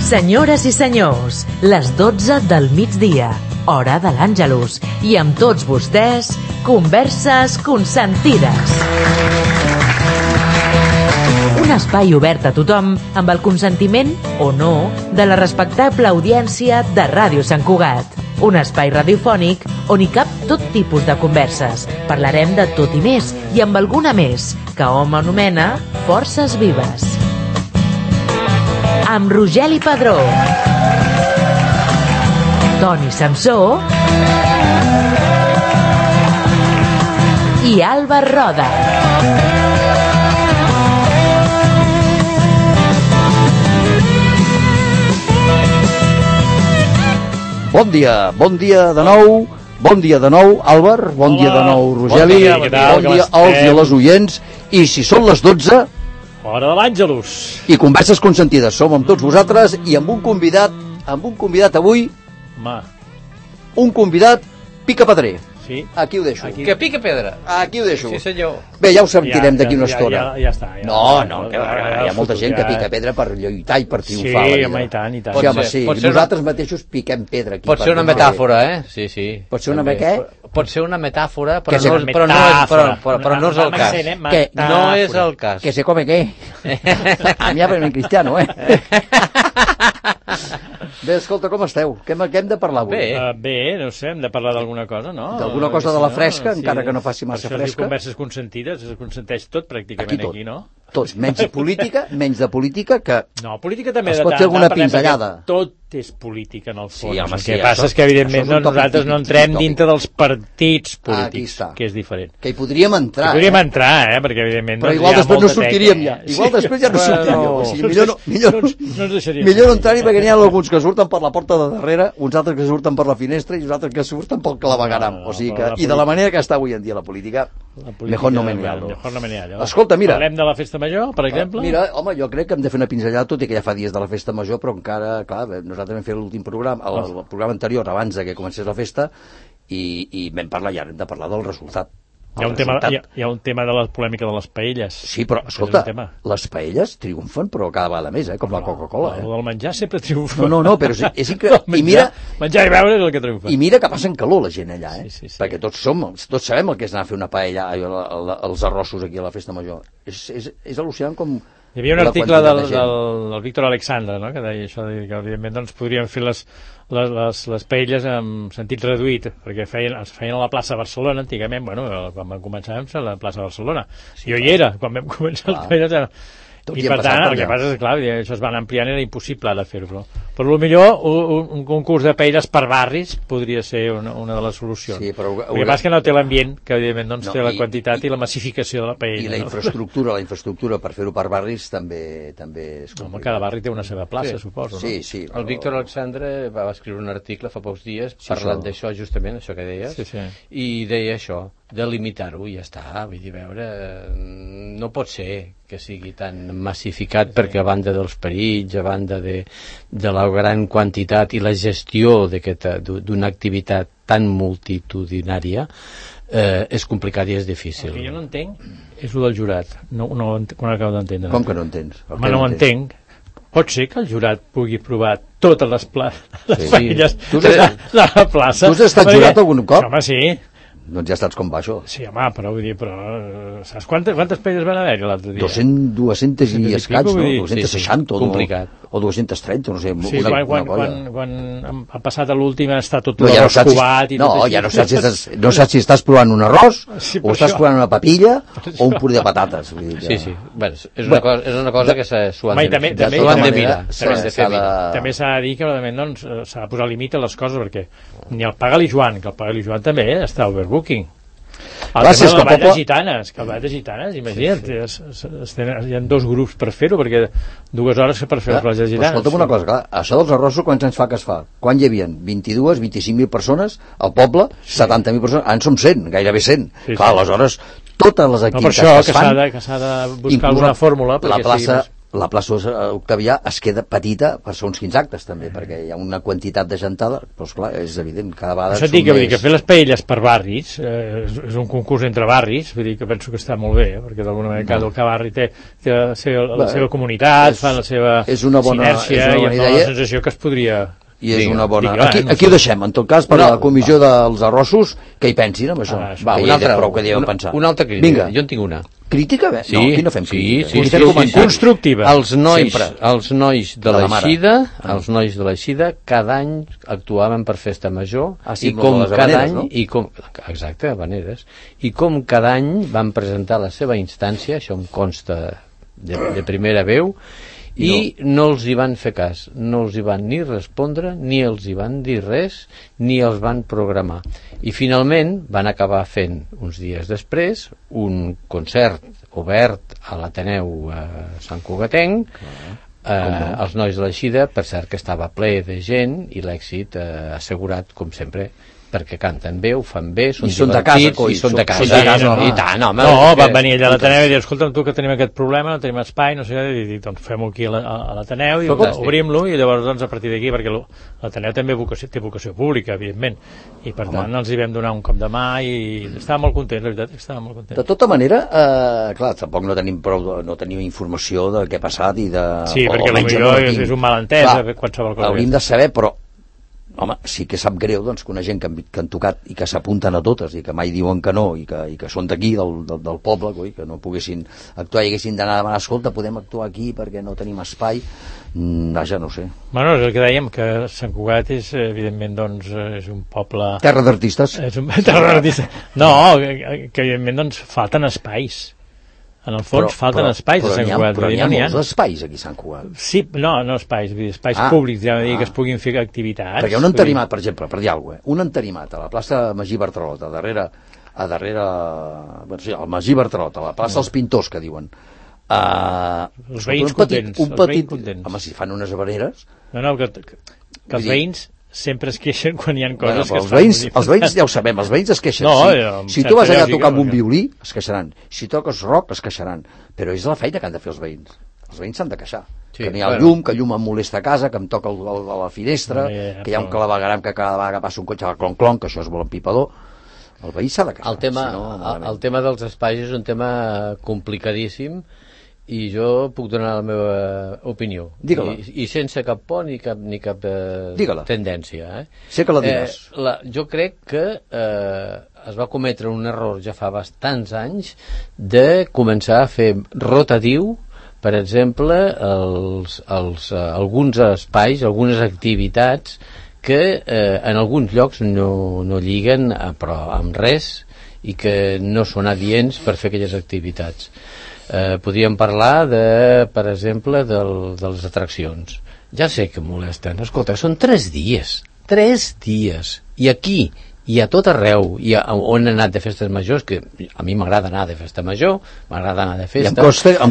Senyores i senyors, les 12 del migdia, hora de l'Àngelus, i amb tots vostès, Converses Consentides. Un espai obert a tothom amb el consentiment, o no, de la respectable audiència de Ràdio Sant Cugat. Un espai radiofònic on hi cap tot tipus de converses. Parlarem de tot i més, i amb alguna més, que hom anomena Forces Vives. Amb Rogeli Padró, Toni Samsó i Alba Roda. Bon dia de nou. Bon dia de nou, Àlvar. Bon dia de nou, Rogeli. Bon dia als i a les oients. I si són les 12... hora de l'Àngelus. I Converses Consentides. Som amb tots vosaltres i amb un convidat avui. Un convidat picapedrer. Sí. Aquí ho deixo. Que pica pedra. Aquí ho deixo. Sí, senyor. Bé, ja ho sentirem d'aquí una estona. Ja està. No, que hi ha molta gent que pica pedra per lluitar i per triomfar. Sí, home, i tant. Sí, home, sí. Nosaltres mateixos piquem pedra aquí. Pot ser una metàfora, eh? Sí. Pot ser una què? Pot ser una metàfora, però no és el cas. Que no és el cas. Que se come què? A mi aprenen cristiano, eh? Bé, escolta, com esteu? Què hem de parlar avui? Bé, no sé, hem de parlar d'alguna cosa, no? D'alguna cosa de la fresca, encara que no faci massa fresca. Per això Converses Consentides, es consenteix tot pràcticament aquí, no? Tots, menys de política, que... No, política també es pot fer alguna pinzellada. Tot és política, en el fons. Sí, home, el que passa és que, evidentment, nosaltres no entrem dintre dels partits polítics, que és diferent. Que hi podríem entrar. Perquè, evidentment... Però igual després no sortiríem ja. Igual després ja no sortiríem. O sigui, millor no entrar-hi, perquè n'hi ha alguns que surten per la porta de darrere, uns altres que surten per la finestra i uns altres que surten pel clavegaram. O sigui que, i de la manera que està avui en dia la política, mejor no menearlo. Escolta, mira... Parlem de la Festa Major, per exemple? Mira, home, jo crec que hem de fer una pinzellada, tot i que ja fa dies de la Festa Major, però encara, clar, nosaltres vam fer l'últim programa, el programa anterior, abans que comencés la festa, i vam parlar, i ara hem de parlar del resultat. Hi ha un tema de la polèmica de les paelles. Sí, però, escolta, les paelles triomfen, però cada vegada més, com la Coca-Cola. El del menjar sempre triomfa. No, però és increïble. Menjar i beure és el que triomfa. I mira que passen calor la gent allà, eh? Sí. Perquè tots sabem el que és anar a fer una paella, els arrossos aquí a la Festa Major. És al·lucinant com... Hi havia un article del Víctor Alexandre, no?, que deia això, que evidentment doncs, podríem fer les paelles en sentit reduït, perquè es feien a la plaça Barcelona antigament, quan vam començar a la plaça Barcelona. Jo hi era, quan vam començar les paelles... I per tant, el que passa és, clar, això es van ampliant, era impossible de fer-ho. Però millor un concurs de paelles per barris podria ser una de les solucions. Sí, però el que passa és que no té l'ambient, que evidentment doncs, té la quantitat i la massificació de la paella. I la infraestructura per fer-ho per barris també és complicat. Home, cada barri té una seva plaça, suposo. Sí. El Víctor Alexandre va escriure un article fa pocs dies parlant d'això, justament, això que deies, i deia això, de limitar-ho, i ja està, vull dir, no pot ser que sigui tan massificat, perquè a banda dels perills, a banda de la gran quantitat i la gestió d'una activitat tan multitudinària, és complicat i és difícil. El que jo no entenc és el del jurat, no ho acabo d'entendre. Com que no entens? Home, no ho entenc. Pot ser que el jurat pugui provar totes les paelles de la plaça. Tu has estat jurat algun cop? Home, sí. Doncs ja saps com va això. Sí, home, però vull dir, saps quantes paelles van haver-hi l'altre dia? 200 i escaig, no? 260 o 230, no sé. Sí, quan ha passat a l'últim està tot l'arròs covat i tot així. No, ja no saps si estàs provant un arròs o estàs provant una papilla o un puré de patates. Sí. És una cosa que s'ho han de mirar. També s'ha de dir que s'ha de posar límit a les coses, perquè ni el Paga-li Joan, que el Paga-li Joan també està overbooking. El tema de la Vall de Gitanes, que el Vall de Gitanes, imagina't, hi ha 2 grups per fer-ho, perquè 2 hores per fer el Vall de Gitanes. Escolta'm una cosa, clar, això dels arrossos quants anys fa que es fa? Quan hi havia 22, 25.000 persones al poble, 70.000 persones, ara en som 100, gairebé 100. Clar, aleshores totes les activitats que es fan... que s'ha de buscar alguna fórmula. La plaça la plaça Octavià es queda petita per segons quins actes també, perquè hi ha una quantitat de gentada, però esclar, és evident, cada vegada això dic que fer les paelles per barris és un concurs entre barris, vull dir que penso que està molt bé, perquè d'alguna manera cada barri té la seva comunitat, fa la seva sinèrcia, i em fa la sensació que es podria... I és una bona... Aquí ho deixem, en tot cas, per la comissió dels arrossos, que hi pensin amb això. Va, una altra, prou que diuen pensar. Una altra crítica, jo en tinc una. Crítica? Bé? No, aquí no fem crítica. Sí, constructiva. Els nois de l'Eixida cada any actuaven per Festa Major, i com cada any... Exacte, Habaneres. I com cada any van presentar la seva instància, això em consta de primera veu, i no els hi van fer cas, no els hi van ni respondre, ni els hi van dir res, ni els van programar. I finalment van acabar fent, uns dies després, un concert obert a l'Ateneu Sant Cugatenc, els nois de l'Eixida, per cert que estava ple de gent i l'èxit assegurat, com sempre, perquè canten bé, ho fan bé, són divertits, i són de casa. I tant, home. No, van venir allà a l'Ateneu i dir, escolta'm, tu que tenim aquest problema, no tenim espai, no sé què, i dic, doncs fem-ho aquí a l'Ateneu i obrim-lo, i llavors doncs a partir d'aquí, perquè l'Ateneu també té vocació pública, evidentment, i per tant els hi vam donar un cop de mà i estava molt content, la veritat, estava molt content. De tota manera, clar, tampoc no tenim informació de què ha passat i de... Sí, perquè potser és un malentès, qualsevol cosa. Hauríem de saber, però home, sí que sap greu doncs, que una gent que han tocat i que s'apunten a totes i que mai diuen que no i que són d'aquí, del poble, que no poguessin actuar i haguessin d'anar a demanar, escolta, podem actuar aquí perquè no tenim espai, vaja, no sé. Bueno, és el que dèiem, que Sant Cugat és, evidentment, doncs, és un poble... Terra d'artistes. Terra d'artistes. No, que evidentment, doncs, falten espais. En el fons falten espais a Sant Cugat. Però n'hi ha molts espais aquí a Sant Cugat. Sí, no espais, espais públics, ja dir que es puguin fer activitats. Perquè un entarimat, per exemple, per dir alguna cosa, un entarimat a la plaça Magí Bartrolot, a darrere, al Magí Bartrolot, a la plaça dels Pintors, que diuen, els veïns contents. Home, si fan unes habaneres... No, que els veïns sempre es queixen quan hi ha coses que es fan. Els veïns ja ho sabem, els veïns es queixen. Si tu vas allà a tocar amb un violí, es queixaran. Si toques rock, es queixaran. Però és la feina que han de fer els veïns. Els veïns s'han de queixar. Que n'hi ha el llum, que el llum em molesta a casa, que em toca a la finestra, que hi ha un clavegaram que cada vegada que passa un cotxe va clon-clon, que això és molt empipador. El veí s'ha de queixar. El tema dels espais és un tema complicadíssim, i jo puc donar la meva opinió. Digue-la. I sense cap por ni cap tendència. Sé que la diràs. Jo crec que es va cometre un error ja fa bastants anys de començar a fer rotatiu, per exemple, alguns espais, algunes activitats que en alguns llocs no lliguen però amb res i que no són adients per fer aquelles activitats. Podríem parlar per exemple de les atraccions. Ja sé que molesten, escolta, són 3 dies i aquí i a tot arreu on he anat de festes majors, que a mi m'agrada anar de festa major, m'agrada anar de festa,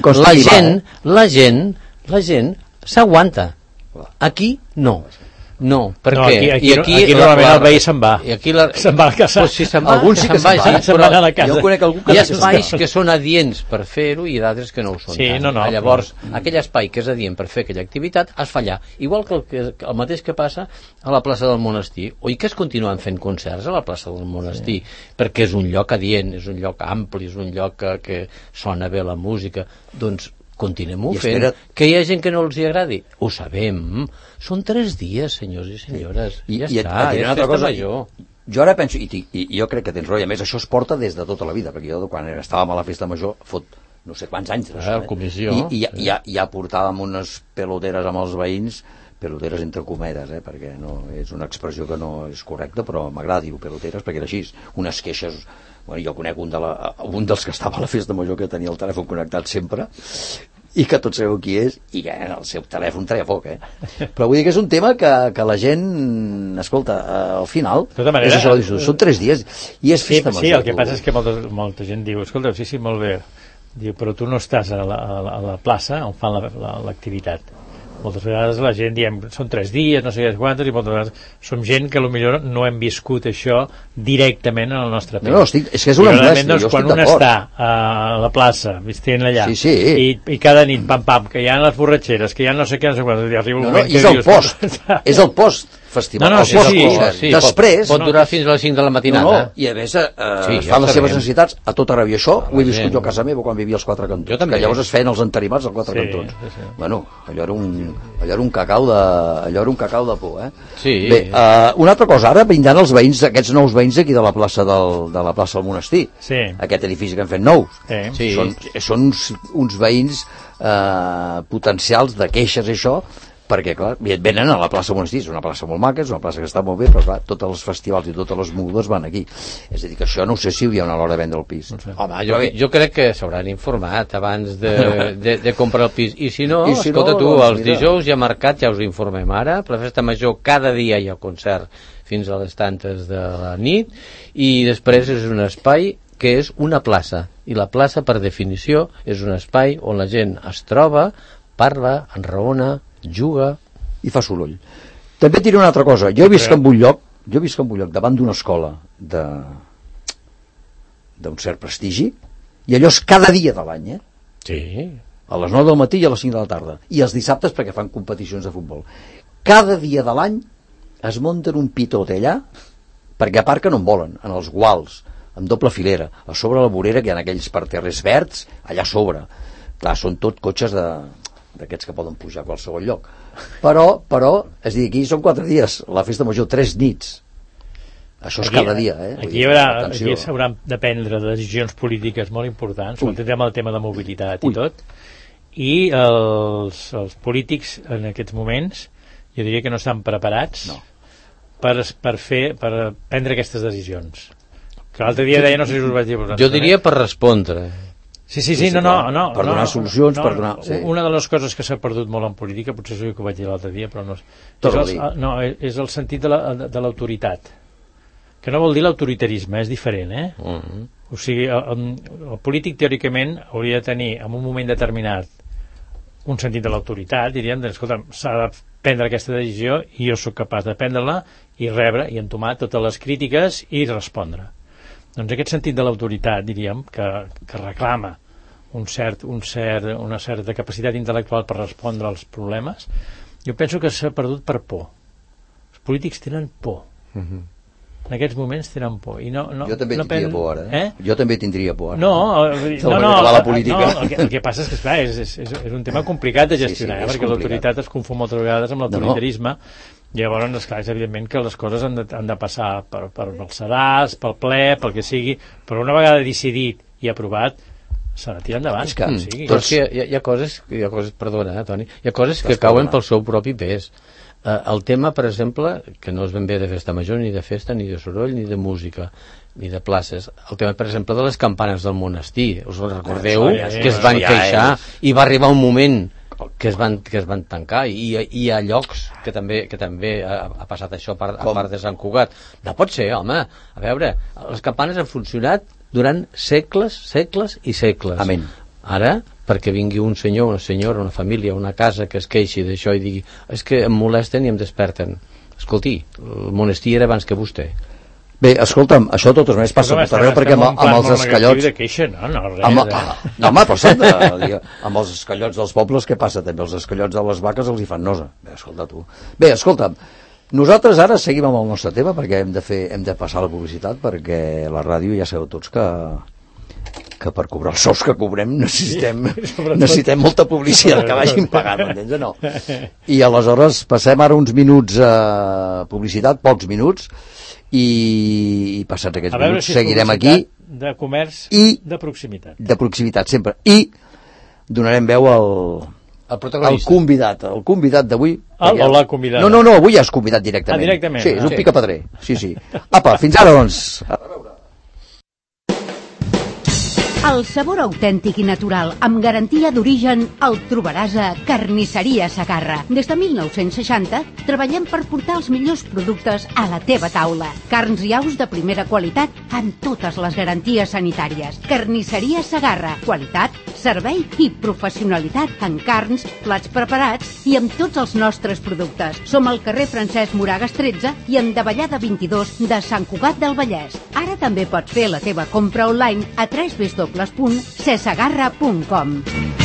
la gent s'aguanta, aquí no. No, perquè aquí normalment el veí se'n va. Se'n va a casa. Si se'n va, alguns sí que se'n va a casa. Jo conec algú que hi ha espais que són adients per fer-ho i d'altres que no ho són. Llavors, aquell espai que és adient per fer aquella activitat es fa allà. Igual que el mateix que passa a la plaça del Monestir. Oi que es continuen fent concerts a la plaça del Monestir? Perquè és un lloc adient, és un lloc ampli, és un lloc que sona bé la música. Doncs continuem-ho fent. Que hi ha gent que no els hi agradi, ho sabem. Són 3 dies, senyors i senyores. Ja està, és festa major. Jo ara penso, i jo crec que tens raó, i a més això es porta des de tota la vida, perquè jo quan estàvem a la festa major fot no sé quants anys comissió. I ja portàvem unes peloteres amb els veïns, peloteres entre cometes, perquè no és una expressió que no és correcta, però m'agrada dir-ho, peloteres, perquè era així, unes queixes. Bueno, jo conec un dels que estava a la festa major que tenia el telèfon connectat sempre i que tots sabeu qui és i que el seu telèfon treia foc, però vull dir que és un tema que la gent, escolta, al final és això, són 3 dies i és festa major. Sí, el que passa és que molta gent diu, escolta, sí, molt bé, diu, però tu no estàs a la plaça on fan l'activitat. moltes vegades la gent diem, són 3 dies, no sé quantes, i moltes vegades som gent que potser no hem viscut això directament en el nostre pell. No, és que és una amnèsia, doncs, quan un està a la plaça, vestint allà, i cada nit, pam, que hi ha les borratxeres, que hi ha no sé què, no sé quantes, i arriba un moment que és el post, és el post festival. Sí, després pot durar fins a les 5 de la matinada. I a més fan les seves necessitats a tot arreu, i això ho he viscut jo a casa meva quan vivia als Quatre Cantons, que llavors es feien els entarimats als Quatre Cantons. Bueno, allò era un cacau de por, eh? Bé, una altra cosa, ara vindran els veïns, aquests nous veïns aquí de la plaça del Monestir, aquest edifici que han fet nous, són uns veïns potencials de queixes i això, perquè clar, venen a la plaça Monestir, és una plaça molt maca, és una plaça que està molt bé, però clar, tots els festivals i totes les mogudes van aquí, és a dir, que això no sé si hi ha una hora de vendre el pis. Home, jo crec que s'hauran informat abans de comprar el pis, i si no, escolta tu, els dijous hi ha mercat, ja us informem ara, per la festa major cada dia hi ha concert fins a les tantes de la nit, i després és un espai que és una plaça, i la plaça per definició és un espai on la gent es troba, parla, enraona, juga i fa soroll. També diré una altra cosa, jo visc en un lloc davant d'una escola d'un cert prestigi, i allò és cada dia de l'any, Sí. A les 9 del matí i a les 5 de la tarda, i els dissabtes perquè fan competicions de futbol. Cada dia de l'any es munten un pitot allà, perquè aparquen on volen, en els guals, amb doble filera, a sobre la vorera que hi ha aquells parterres verds, allà a sobre. Clar, són tot cotxes d'aquests que poden pujar a qualsevol lloc, però és a dir, aquí són 4 dies, la festa major 3 nits, això és cada dia, aquí s'hauran de prendre decisions polítiques molt importants, sobretot amb el tema de mobilitat i tot, i els polítics en aquests moments jo diria que no estan preparats per prendre aquestes decisions, que l'altre dia deia, no sé si us vaig dir, jo diria per respondre. Sí, no. Per donar solucions, per donar... Una de les coses que s'ha perdut molt en política, potser és el que ho vaig dir l'altre dia, però no... És el sentit de l'autoritat. Que no vol dir l'autoritarisme, és diferent, O sigui, el polític teòricament hauria de tenir, en un moment determinat, un sentit de l'autoritat, diríem, escolta, s'ha de prendre aquesta decisió i jo sóc capaç de prendre-la i rebre i entomar totes les crítiques i respondre. Doncs aquest sentit de l'autoritat, diríem, que reclama una certa capacitat intel·lectual per respondre als problemes, jo penso que s'ha perdut per por. Els polítics tenen por. En aquests moments tenen por. Jo també tindria por ara. Jo també tindria por ara. No, el que passa és que, esclar, és un tema complicat de gestionar, perquè l'autoritat es confon moltes vegades amb l'autoritarisme. Llavors, esclar, és evidentment que les coses han de passar per els sedars, pel ple, pel que sigui, però una vegada decidit i aprovat, s'ha de tirar endavant. Però és que hi ha coses, perdona, Toni, hi ha coses que cauen pel seu propi pes. El tema, per exemple, que no és ben bé de festa major, ni de festa, ni de soroll, ni de música, ni de places. El tema, per exemple, de les campanes del monestir. Us recordeu que es van queixar i va arribar un moment que es van tancar, i hi ha llocs que també ha passat això a part de Sant Cugat. No pot ser, home. A veure, les campanes han funcionat durant segles i segles. Amén. Ara, perquè vingui un senyor, una senyora, una família, una casa que es queixi d'això i digui és que em molesten i em desperten. Escolti, el monestir era abans que vostè. Bé, escolta'm, això de totes maneres passa per arreu, perquè amb els escallots... Amb els escallots dels pobles, què passa també? Els escallots de les vaques els hi fan nosa. Bé, escolta'm, nosaltres ara seguim amb el nostre tema, perquè hem de passar la publicitat, perquè la ràdio ja sabeu tots que per cobrar els sous que cobrem necessitem molta publicitat, que vagin pagant, m'entens o no? I aleshores passem ara uns minuts a publicitat, pocs minuts, i passats aquests minuts seguirem aquí de comerç i de proximitat sempre, i donarem veu al convidat d'avui o la convidada. No, avui ja és convidat directament. Sí, és un picapedrer. Sí. Apa, fins ara doncs. El sabor autèntic i natural, amb garantia d'origen, el trobaràs a Carnisseria Segarra. Des de 1960 treballem per portar els millors productes a la teva taula. Carns i aus de primera qualitat amb totes les garanties sanitàries. Carnisseria Segarra. Qualitat, servei i professionalitat en carns, plats preparats i amb tots els nostres productes. Som al carrer Francesc Moragas 13 i en Davallada 22 de Sant Cugat del Vallès. Ara també pots fer la teva compra online a www.cesagarra.com.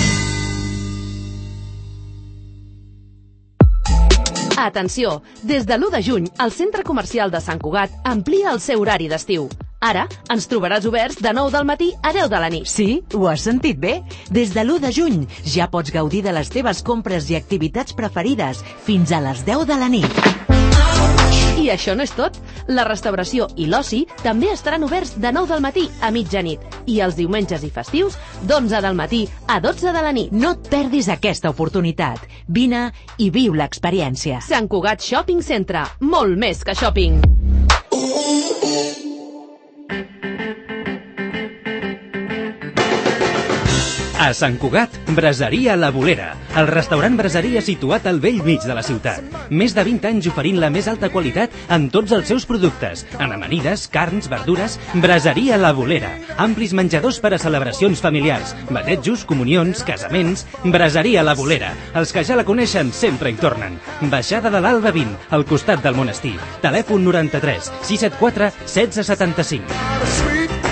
Atenció! Des de l'1 de juny, el Centre Comercial de Sant Cugat amplia el seu horari d'estiu. Ara ens trobaràs oberts de 9 del matí a 10 de la nit. Sí, ho has sentit bé? Des de l'1 de juny ja pots gaudir de les teves compres i activitats preferides fins a les 10 de la nit. I això no és tot. La restauració i l'oci també estaran oberts de 9 del matí a mitjanit i els diumenges i festius d'11 del matí a 12 de la nit. No et perdis aquesta oportunitat. Vine i viu l'experiència. Sant Cugat Shopping Centre. Molt més que shopping. A Sant Cugat, Braseria La Bolera, el restaurant braseria situat al vell mig de la ciutat. Més de 20 anys oferint la més alta qualitat en tots els seus productes, en amanides, carns, verdures. Braseria La Bolera, amplis menjadors per a celebracions familiars, batejos, comunions, casaments. Braseria La Bolera, els que ja la coneixen sempre hi tornen. Baixada de l'Alba 20, al costat del monestir. Telèfon 93 674 1675.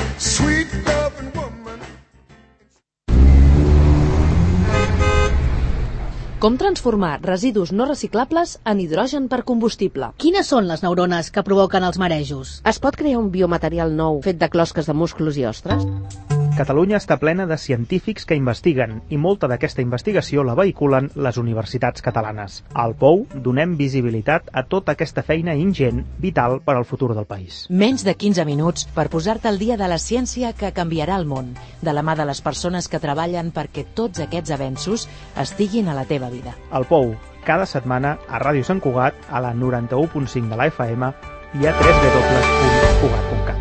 Com transformar residus no reciclables en hidrogen per combustible? Quines són les neurones que provoquen els marejos? Es pot crear un biomaterial nou fet de closques de musclos i ostres? Catalunya està plena de científics que investiguen i molta d'aquesta investigació la vehiculen les universitats catalanes. Al POU donem visibilitat a tota aquesta feina ingent, vital per al futur del país. Menys de 15 minuts per posar-te al dia de la ciència que canviarà el món, de la mà de les persones que treballen perquè tots aquests avenços estiguin a la teva vida. Al POU, cada setmana a Ràdio Sant Cugat, a la 91.5 de la FM i a www.cugat.cat.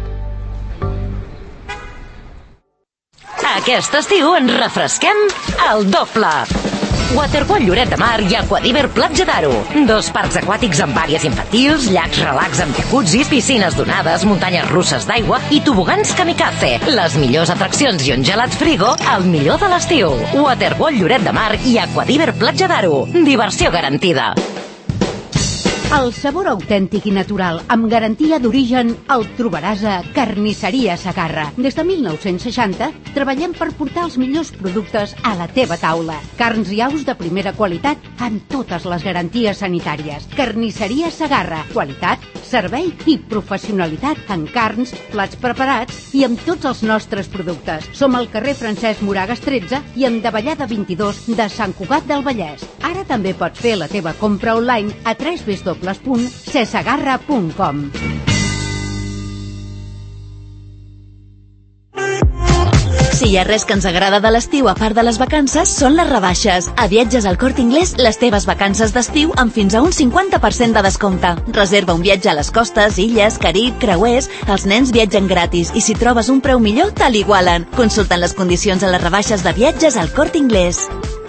Aquest estiu ens refresquem al doble. Waterpolo Lloret de Mar i Aquadiver Platja d'Aro. 2 parcs aquàtics amb àrees infantils, llacs relax amb jacuzzis, piscines donades, muntanyes russes d'aigua i tobogans kamikaze. Les millors atraccions i un gelat frigo al millor de l'estiu. Waterpolo Lloret de Mar i Aquadiver Platja d'Aro. Diversió garantida. El sabor autèntic i natural, amb garantia d'origen, el trobaràs a Carnisseria Segarra. Des de 1960 treballem per portar els millors productes a la teva taula. Carns i aus de primera qualitat amb totes les garanties sanitàries. Carnisseria Segarra. Qualitat, servei i professionalitat en carns, plats preparats i amb tots els nostres productes. Som al carrer Francesc Moragas 13 i en Davallada 22 de Sant Cugat del Vallès. Ara també pots fer la teva compra online a www.cesagarra.com. Si hi ha res que ens agrada de l'estiu a part de les vacances, són les rebaixes. A Viatges al Corte Inglés, les teves vacances d'estiu amb fins a un 50% de descompte. Reserva un viatge a les costes, illes, Carib, creuers. Els nens viatgen gratis i si trobes un preu millor, te l'igualen. Consulten les condicions a les rebaixes de Viatges al Corte Inglés.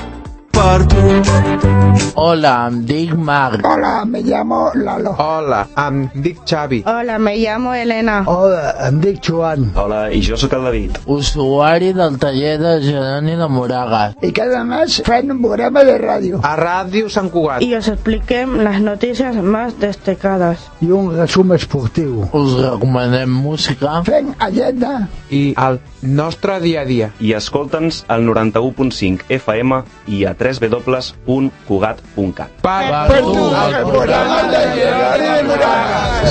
Hola, em dic Marc. Hola, me llamo Lalo. Hola, em dic Xavi. Hola, me llamo Elena. Hola, em dic Joan. Hola, i jo sóc el David. Usuari del taller de Geroni de Moragas. Y cada mes fem un programa de radio. A Ràdio Sant Cugat. Y os expliquem las noticias más destacadas. I un resum esportiu. Us recomanem música. Fem agenda. I el nostre dia a dia. I escolta'ns al 91.5 FM i a www.cugat.cat. Per tu, el programa de Geroni de Moragas.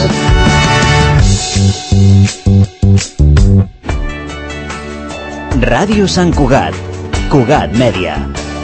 Ràdio Sant Cugat. Cugat Mèdia.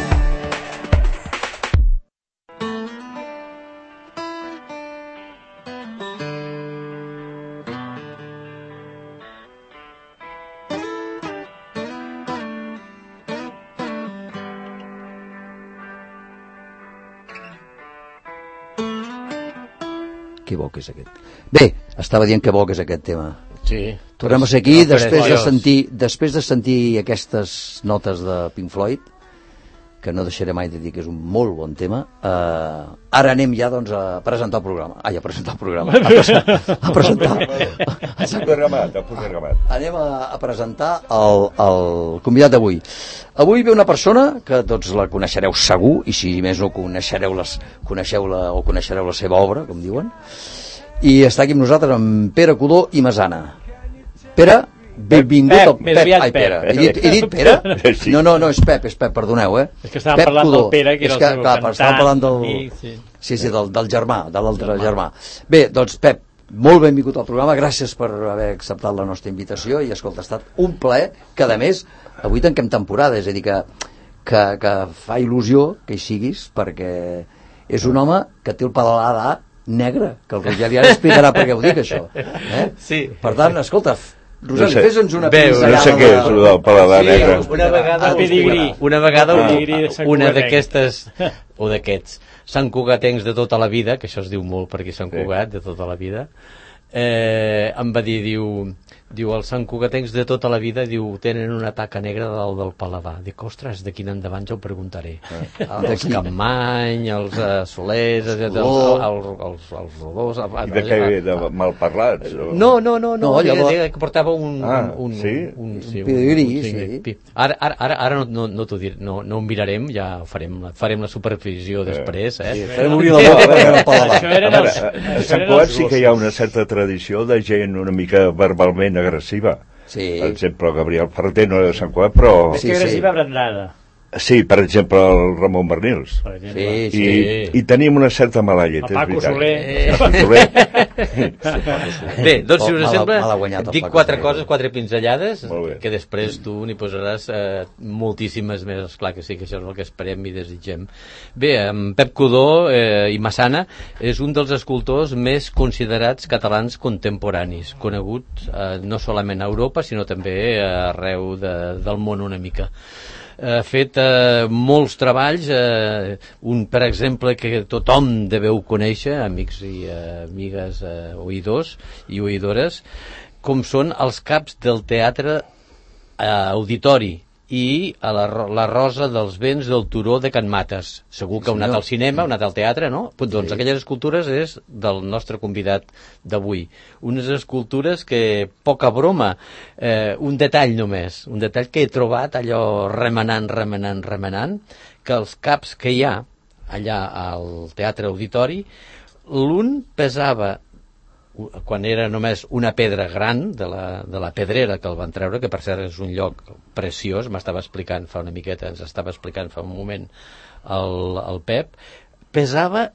Que bo que és aquest. Bé, estava dient que bo que és aquest tema. Sí. Tornem a ser aquí després de sentir aquestes notes de Pink Floyd, que no deixaré mai de dir que és un molt bon tema. Ara anem ja doncs, a presentar el programa. A presentar el programa. A presentar. Anem a presentar el convidat d'avui. Avui ve una persona que tots la coneixereu segur, i si més no coneixeu-la o coneixereu la seva obra, com diuen, i està aquí amb nosaltres amb Pere Codó i Masana. Pere, benvingut al Pep. Ai, Pere. He dit Pere? No, és Pep, perdoneu, És que estàvem parlant del Pere, que era el seu cantant. Estàvem parlant del germà, de l'altre germà. Bé, doncs, Pep, molt benvingut al programa, gràcies per haver acceptat la nostra invitació, i escolta, ha estat un plaer, que a més, avui tanquem temporada, és a dir, que fa il·lusió que hi siguis, perquè és un home que té el paladar negre, que el Rogeri ara explicarà per què ho dic, això. Sí. Per tant, escolta, Roseli, fes-nos una pinzellada. No sé què és el del paladar negre. Una vegada una d'aquestes, o d'aquests, santcugatencs de tota la vida, que això es diu molt perquè Sant Cugat, de tota la vida, em va dir, diu, els santcugatencs de tota la vida, diu, tenen una taca negra dalt del paladar. Dic, ostres, d'aquí en endavant ja ho preguntaré. Els Campmany, els Solers, els Rodós... I de què ve? De malparlats? No, que portava un pedigrí, sí. Ara no t'ho diré, no ho mirarem, ja farem la supervisió després, farem obrir la boca per el paladar. A Sant Cugat sí que hi ha una certa tradició de gent una mica verbalment agressiva. Sí. Per exemple, Gabriel Ferreter no era de Sant Cugat, però... Més que agressiva, brandada. Sí, per exemple, el Ramon Bernils. I tenim una certa mala llet, és veritat. Soler. Bé, doncs si us sembla, dic quatre pinzellades, que després tu n'hi posaràs moltíssimes més, esclar que sí, que això és el que esperem i desitgem. Bé, en Pep Codó i Masana és un dels escultors més considerats catalans contemporanis, conegut no solament a Europa, sinó també arreu del món una mica. Ha fet molts treballs, un per exemple que tothom deveu conèixer, amics i amigues oïdors i oïdores, com són els caps del teatre auditori i a la Rosa dels Vents del Turó de Can Mates. Segur que heu anat al cinema, heu anat al teatre, no? Doncs aquelles escultures és del nostre convidat d'avui. Unes escultures que, poca broma, un detall només, un detall que he trobat allò remenant, que els caps que hi ha allà al teatre auditori, l'un pesava, quan era només una pedra gran de la pedrera que el van treure, que per cert és un lloc preciós, ens estava explicant fa un moment el Pep, pesava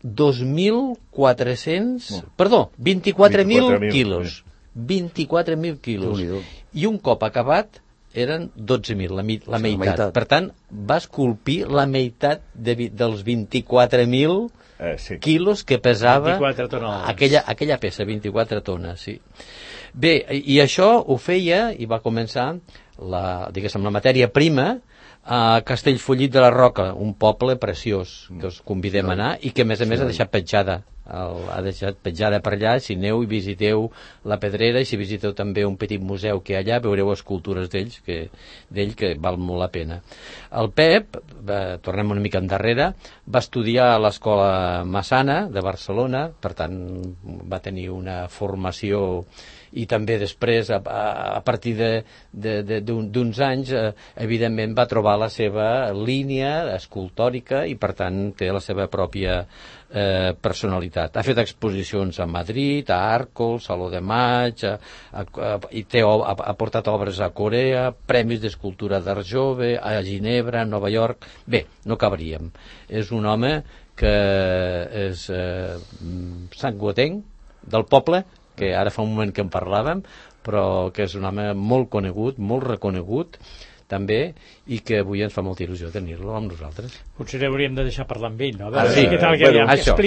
24.000 quilos. 24.000 quilos. I un cop acabat eren 12.000, la meitat. Per tant, va esculpir la meitat dels 24.000 quilos que pesava aquella peça, 24 tones, sí. Bé, i això ho feia i va començar la matèria prima a Castellfollit de la Roca, un poble preciós que us convidem a anar i que a més ha deixat petjada per allà. Si aneu i visiteu la Pedrera, i si visiteu també un petit museu que hi ha allà, veureu escultures d'ell que val molt la pena. El Pep, tornem una mica endarrere, va estudiar a l'Escola Massana de Barcelona, per tant va tenir una formació, i també després, a partir d'uns anys, evidentment va trobar la seva línia escultòrica i per tant té la seva pròpia personalitat. Ha fet exposicions a Madrid, a Arcos, Saló de Maig, ha portat obres a Corea, premis d'escultura d'art jove, a Ginebra, a Nova York. Bé, no acabaríem. És un home que és santcugatenc del poble, que ara fa un moment que en parlàvem, però que és un home molt conegut, molt reconegut també, i que avui ens fa molta il·lusió tenir-lo amb nosaltres. Potser hauríem de deixar parlar amb ell, no? Què tal que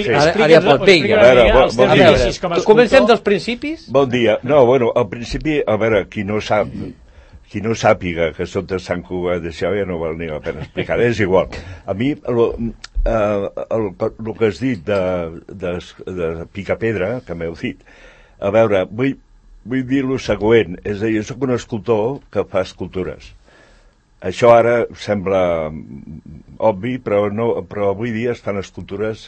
comencem dels principis? Bon dia. No, bueno, al principi, a veure, qui no sàpiga que soc de Sant Cugat, d'això ja no val ni la pena explicar, és igual. A mi, el que has dit de Picapedra, que m'heu dit, a veure, vull dir el següent, és a dir, jo soc un escultor que fa escultures. Això ara sembla obvi, però avui dia es fan escultures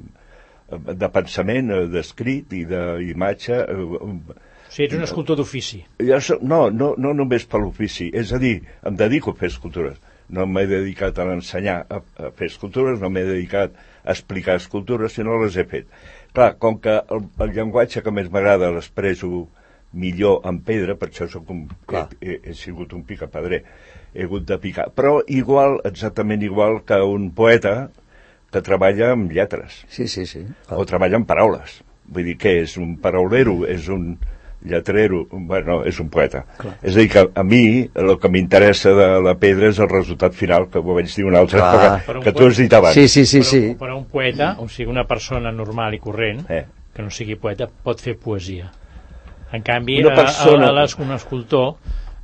de pensament, d'escrit i d'imatge. Sí, ets un escultor d'ofici. No només per l'ofici, és a dir, em dedico a fer escultures. No m'he dedicat a ensenyar a fer escultures, no m'he dedicat a explicar escultures, sinó les he fet. Clar, com que el llenguatge que més m'agrada l'expresso millor en pedra, per això he sigut un picapedrer, he hagut de picar. Però exactament igual que un poeta que treballa amb lletres. Sí. O treballa amb paraules. Vull dir, què és? Un paraulero? És un lletrero? Bueno, és un poeta. Clar. És a dir, que a mi el que m'interessa de la pedra és el resultat final, que ho vaig dir una altra època, que tu has dit abans. Sí. Però un poeta, o sigui, una persona normal i corrent, que no sigui poeta, pot fer poesia. En canvi, un escultor,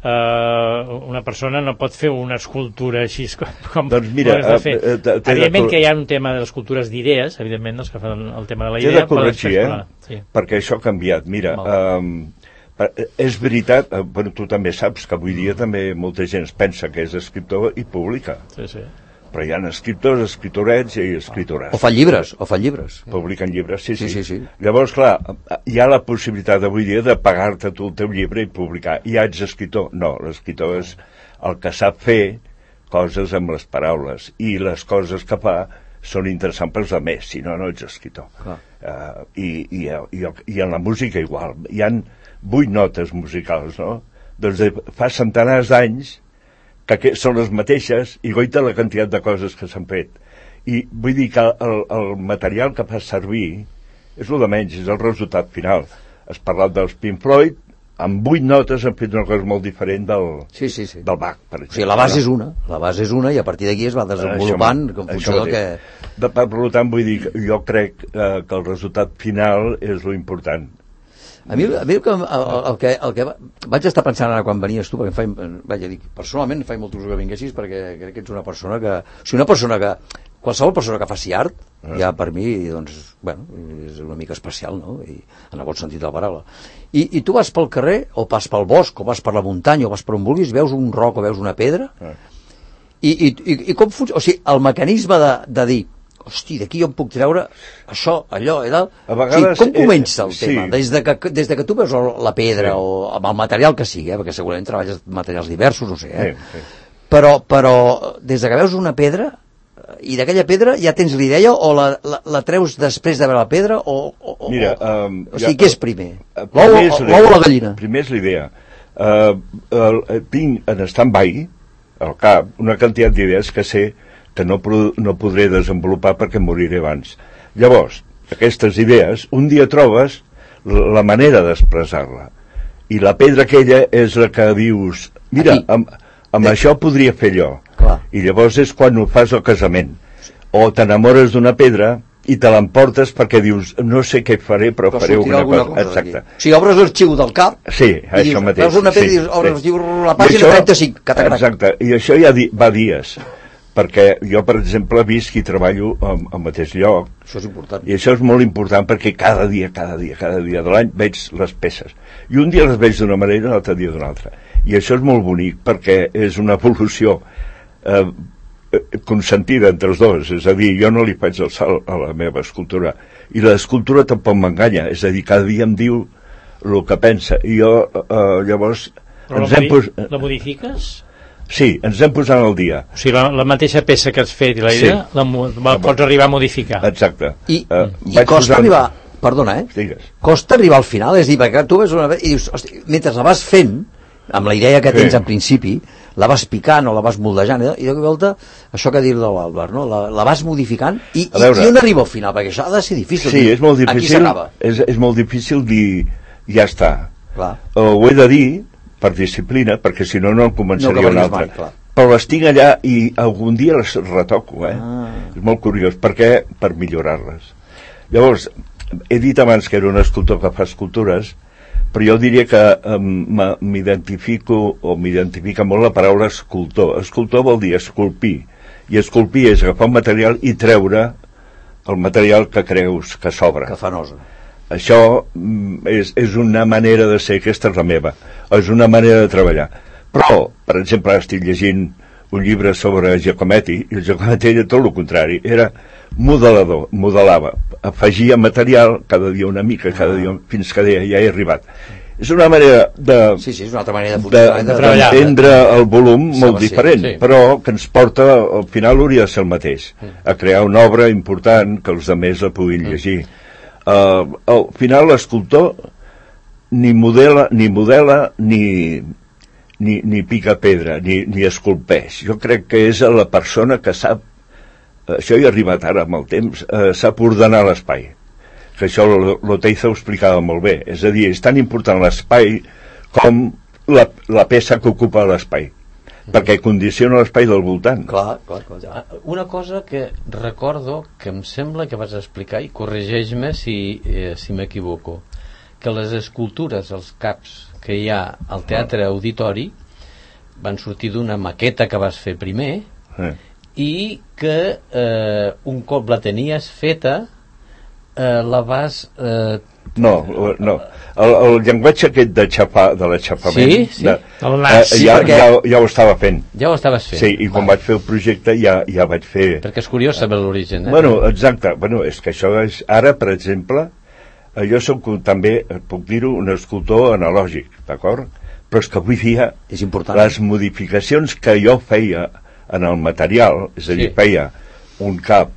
una persona no pot fer una escultura així com doncs mira, ho has de fer. Evidentment que hi ha un tema de les cultures d'idees, evidentment, que fan el tema de la idea. T'he de corregir, perquè això ha canviat. Mira, és veritat, tu també saps que avui dia també molta gent es pensa que és escriptor i publica. Sí. Però hi ha escriptors, escriptorets i escriptores. O fan llibres. Publiquen llibres, sí. Llavors, clar, hi ha la possibilitat avui dia de pagar-te tu el teu llibre i publicar. I ja ets escriptor? No, l'escriptor és el que sap fer coses amb les paraules. I les coses que fa són interessants pels altres, si no, no ets escriptor. I en la música igual. Hi han 8 notes musicals, no? Doncs fa centenars d'anys que són les mateixes, i goita la quantitat de coses que s'han fet. I vull dir que el material que fa servir és el de menys, és el resultat final. Has parlat dels Pink Floyd, amb 8 notes han fet una cosa molt diferent del Bach, per exemple. O sigui, la base és una, i a partir d'aquí es va desenvolupant en funció del que... Per tant, vull dir, jo crec que el resultat final és lo important. A mi el que vaig estar pensant ara quan venies tu, perquè personalment faig molt que vinguessis, perquè crec que ets una persona que qualsevol persona que faci art, ja per mi, doncs, bueno, és una mica especial, no? I, en el bon sentit de la paraula. I tu vas pel carrer, o vas pel bosc, o vas per la muntanya, o vas per on vulguis, veus un roc o veus una pedra, i com funciona? O sigui, el mecanisme de dir, hosti, d'aquí jo em puc treure això, allò i tal. Com comença el tema? Des de que tu veus la pedra o amb el material que sigui, perquè segurament treballes materials diversos, no sé, però des de que veus una pedra i d'aquella pedra ja tens l'idea o la treus després de veure la pedra o sigui, què és primer? L'ou o la gallina? Primer és l'idea. Tinc en stand-by al cap una quantitat d'idees que sé que no podré desenvolupar perquè moriré abans. Llavors, aquestes idees, un dia trobes la manera d'expressar-la. I la pedra aquella és la que dius, mira, amb això podria fer allò. I llavors és quan ho fas al casament. O t'enamores d'una pedra i te l'emportes perquè dius, no sé què faré, però faré alguna cosa. Exacte. O sigui, obres l'arxiu del cap, sí, això mateix. Veus una pedra i dius, obres l'arxiu, la pàgina 35, catacrac. Exacte, i això ja va dies. Perquè jo, per exemple, visc i treballo al mateix lloc. Això és important. I això és molt important perquè cada dia de l'any veig les peces. I un dia les veig d'una manera i l'altre dia d'una altra. I això és molt bonic perquè és una evolució consentida entre els dos. És a dir, jo no li faig el salt a la meva escultura. I l'escultura tampoc m'enganya. És a dir, cada dia em diu el que pensa. I jo, llavors... Però la modifiques? Sí, ens hem posat al dia. O sigui, la mateixa peça que has fet i la idea, la pots arribar a modificar. Exacte. I costa arribar... Perdona, Digues. Costa arribar al final, és a dir, perquè tu ves una vegada i dius, hosti, mentre la vas fent, amb la idea que tens en principi, la vas picant o la vas moldejant, i de volta, això que ha dit l'Àlvar, no? La vas modificant, i on arriba al final? Perquè això ha de ser difícil. Sí, és molt difícil. És molt difícil dir, ja està. Ho he de dir, per disciplina, perquè si no, no en començaria un altre. Però les tinc allà i algun dia les retoco, És molt curiós. Per què? Per millorar-les. Llavors, he dit abans que era un escultor que fa escultures, però jo diria que m'identifica molt la paraula escultor. Escultor vol dir esculpir, i esculpir és agafar un material i treure el material que creus que s'obre. Que fa nosa. Això és una manera de ser, aquesta és la meva, és una manera de treballar. Però, per exemple, estic llegint un llibre sobre Giacometti, i el Giacometti era tot el contrari, era modelador, modelava, afegia material cada dia una mica, cada dia, fins que deia, ja he arribat. És una manera és una altra manera d'entendre el volum molt diferent, però que ens porta, al final hauria de ser el mateix, a crear una obra important que els altres la puguin llegir. Al final l'escultor ni modela ni pica pedra, ni esculpeix. Jo crec que és la persona que sap, això hi ha arribat ara amb el temps, sap ordenar l'espai, que això l'Oteiza ho explicava molt bé, és a dir, és tan important l'espai com la peça que ocupa l'espai, perquè condiciona l'espai del voltant. Clar. Una cosa que recordo, que em sembla que vas explicar, i corregeix-me si m'equivoco, que les escultures, els caps que hi ha al Teatre Auditori van sortir d'una maqueta que vas fer primer, i que un cop la tenies feta la vas... No, el llenguatge aquest de l'aixafament ja ho estava fent. Ja ho estaves fent. Sí, i quan vaig fer el projecte ja vaig fer... Perquè és curiós saber l'origen, Exacte, és que això és... Ara, per exemple, jo soc també, puc dir-ho, un escultor analògic, d'acord? Però és que avui dia les modificacions que jo feia en el material, és a dir, feia un cap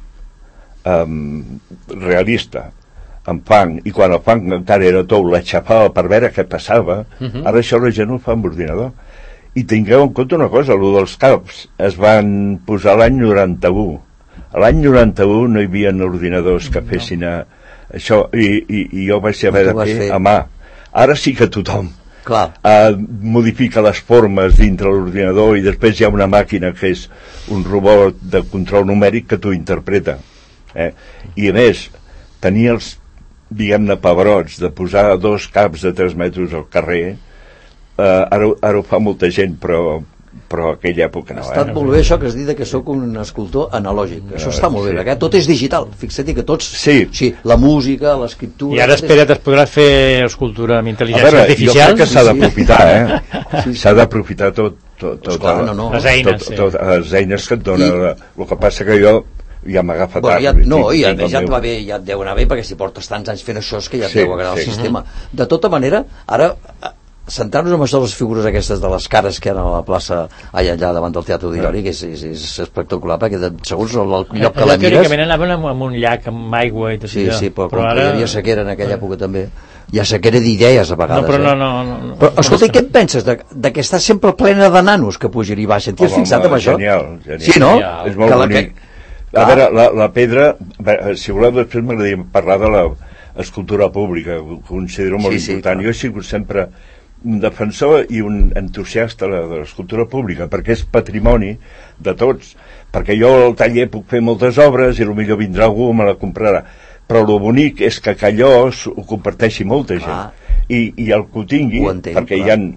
realista en fang, i quan el fang encara era tou l'aixafava per veure què passava. Ara això la gent ho fa amb ordinador, i tingueu en compte una cosa, el dels caps es van posar l'any 91. A l'any 91 no hi havia ordinadors que fessin això, i jo vaig haver de fer a mà. Ara sí que tothom modifica les formes dintre l'ordinador, i després hi ha una màquina que és un robot de control numèric que t'ho interpreta. I a més, tenir els, diguem-ne, pebrots de posar 2 caps de 3 metres al carrer, ara ho fa molta gent, però a aquella època no. Ha estat molt bé això que has dit que sóc un escultor analògic. Això està molt bé, perquè tot és digital. Fixa't que tots... Sí, la música, l'escriptura... I ara espera't, es podrà fer escultura amb intel·ligència artificial? Jo crec que s'ha d'aprofitar, s'ha d'aprofitar tot les eines, les eines que et dona. El que passa que jo ja m'agafa tard. I a més ja et va bé, ja et deu anar bé, perquè si portes tants anys fent això és que ja et deu agradar el sistema. De tota manera, ara, centrar-nos en això de les figures aquestes de les cares que hi ha a la plaça allà davant del Teatre Auditori, que és espectacular, perquè segons el lloc que la mires... Teòricament anaven amb un llac amb aigua i tot això. Sí, però com que hi havia sequera en aquella època també, hi ha sequera d'idees a vegades. No. Però escolta, i què en penses de que està sempre plena de nanos que pugen i baixen? T'hi has fixat en això? Genial. Sí, no? És molt bonic. A veure, la pedra, si voleu després m'agradaria parlar de l'escultura pública, que considero molt important. Jo he sigut sempre un defensor i un entusiasta de l'escultura pública, perquè és patrimoni de tots, perquè jo al taller puc fer moltes obres i potser vindrà algú i me la comprarà, però el bonic és que allò ho comparteixi molta gent i el que ho tingui, perquè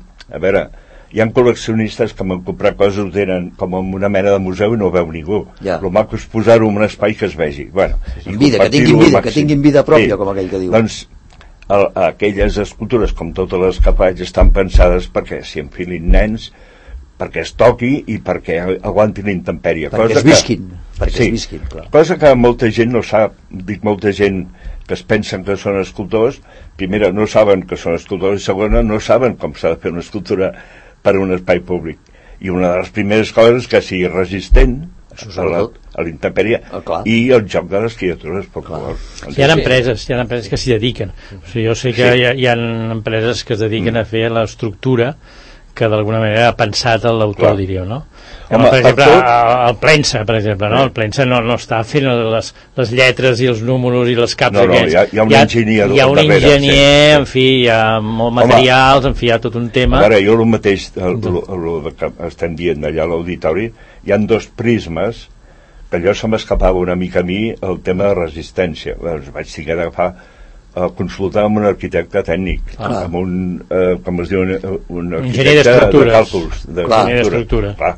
hi ha col·leccionistes que m'han comprat coses, ho tenen com en una mena de museu i no ho veu ningú. El maco és posar-ho en un espai que es vegi. Que tinguin vida pròpia, com aquell que diu. Doncs aquelles escultures, com totes les que faig, estan pensades perquè s'hi enfilin nens, perquè es toqui i perquè aguantin la intempèrie. Perquè es visquin. Cosa que molta gent no sap. Dic molta gent que es pensen que són escultors, primera, no saben que són escultors, i segona, no saben com s'ha de fer una escultura per a un espai públic. I una de les primeres coses que sigui resistent a la intempèrie i el joc de les criatures populars. Hi ha empreses que s'hi dediquen. Jo sé que hi ha empreses que es dediquen a fer l'estructura que d'alguna manera ha pensat l'autor, diríeu, no? Per exemple, el Plensa, per exemple, no? El Plensa no està fent les lletres i els números i les caps aquests. Hi ha un enginyer hi ha un enginyer, en fi, hi ha molt materials, en fi, hi ha tot un tema. Ara, jo el mateix, el que estem dient allà a l'auditori, hi ha 2 prismes que allò se m'escapava una mica a mi el tema de resistència. Vaig haver d'agafar consultar amb un arquitecte tècnic, amb un, com es diu, un arquitecte de càlculs, d'estructura.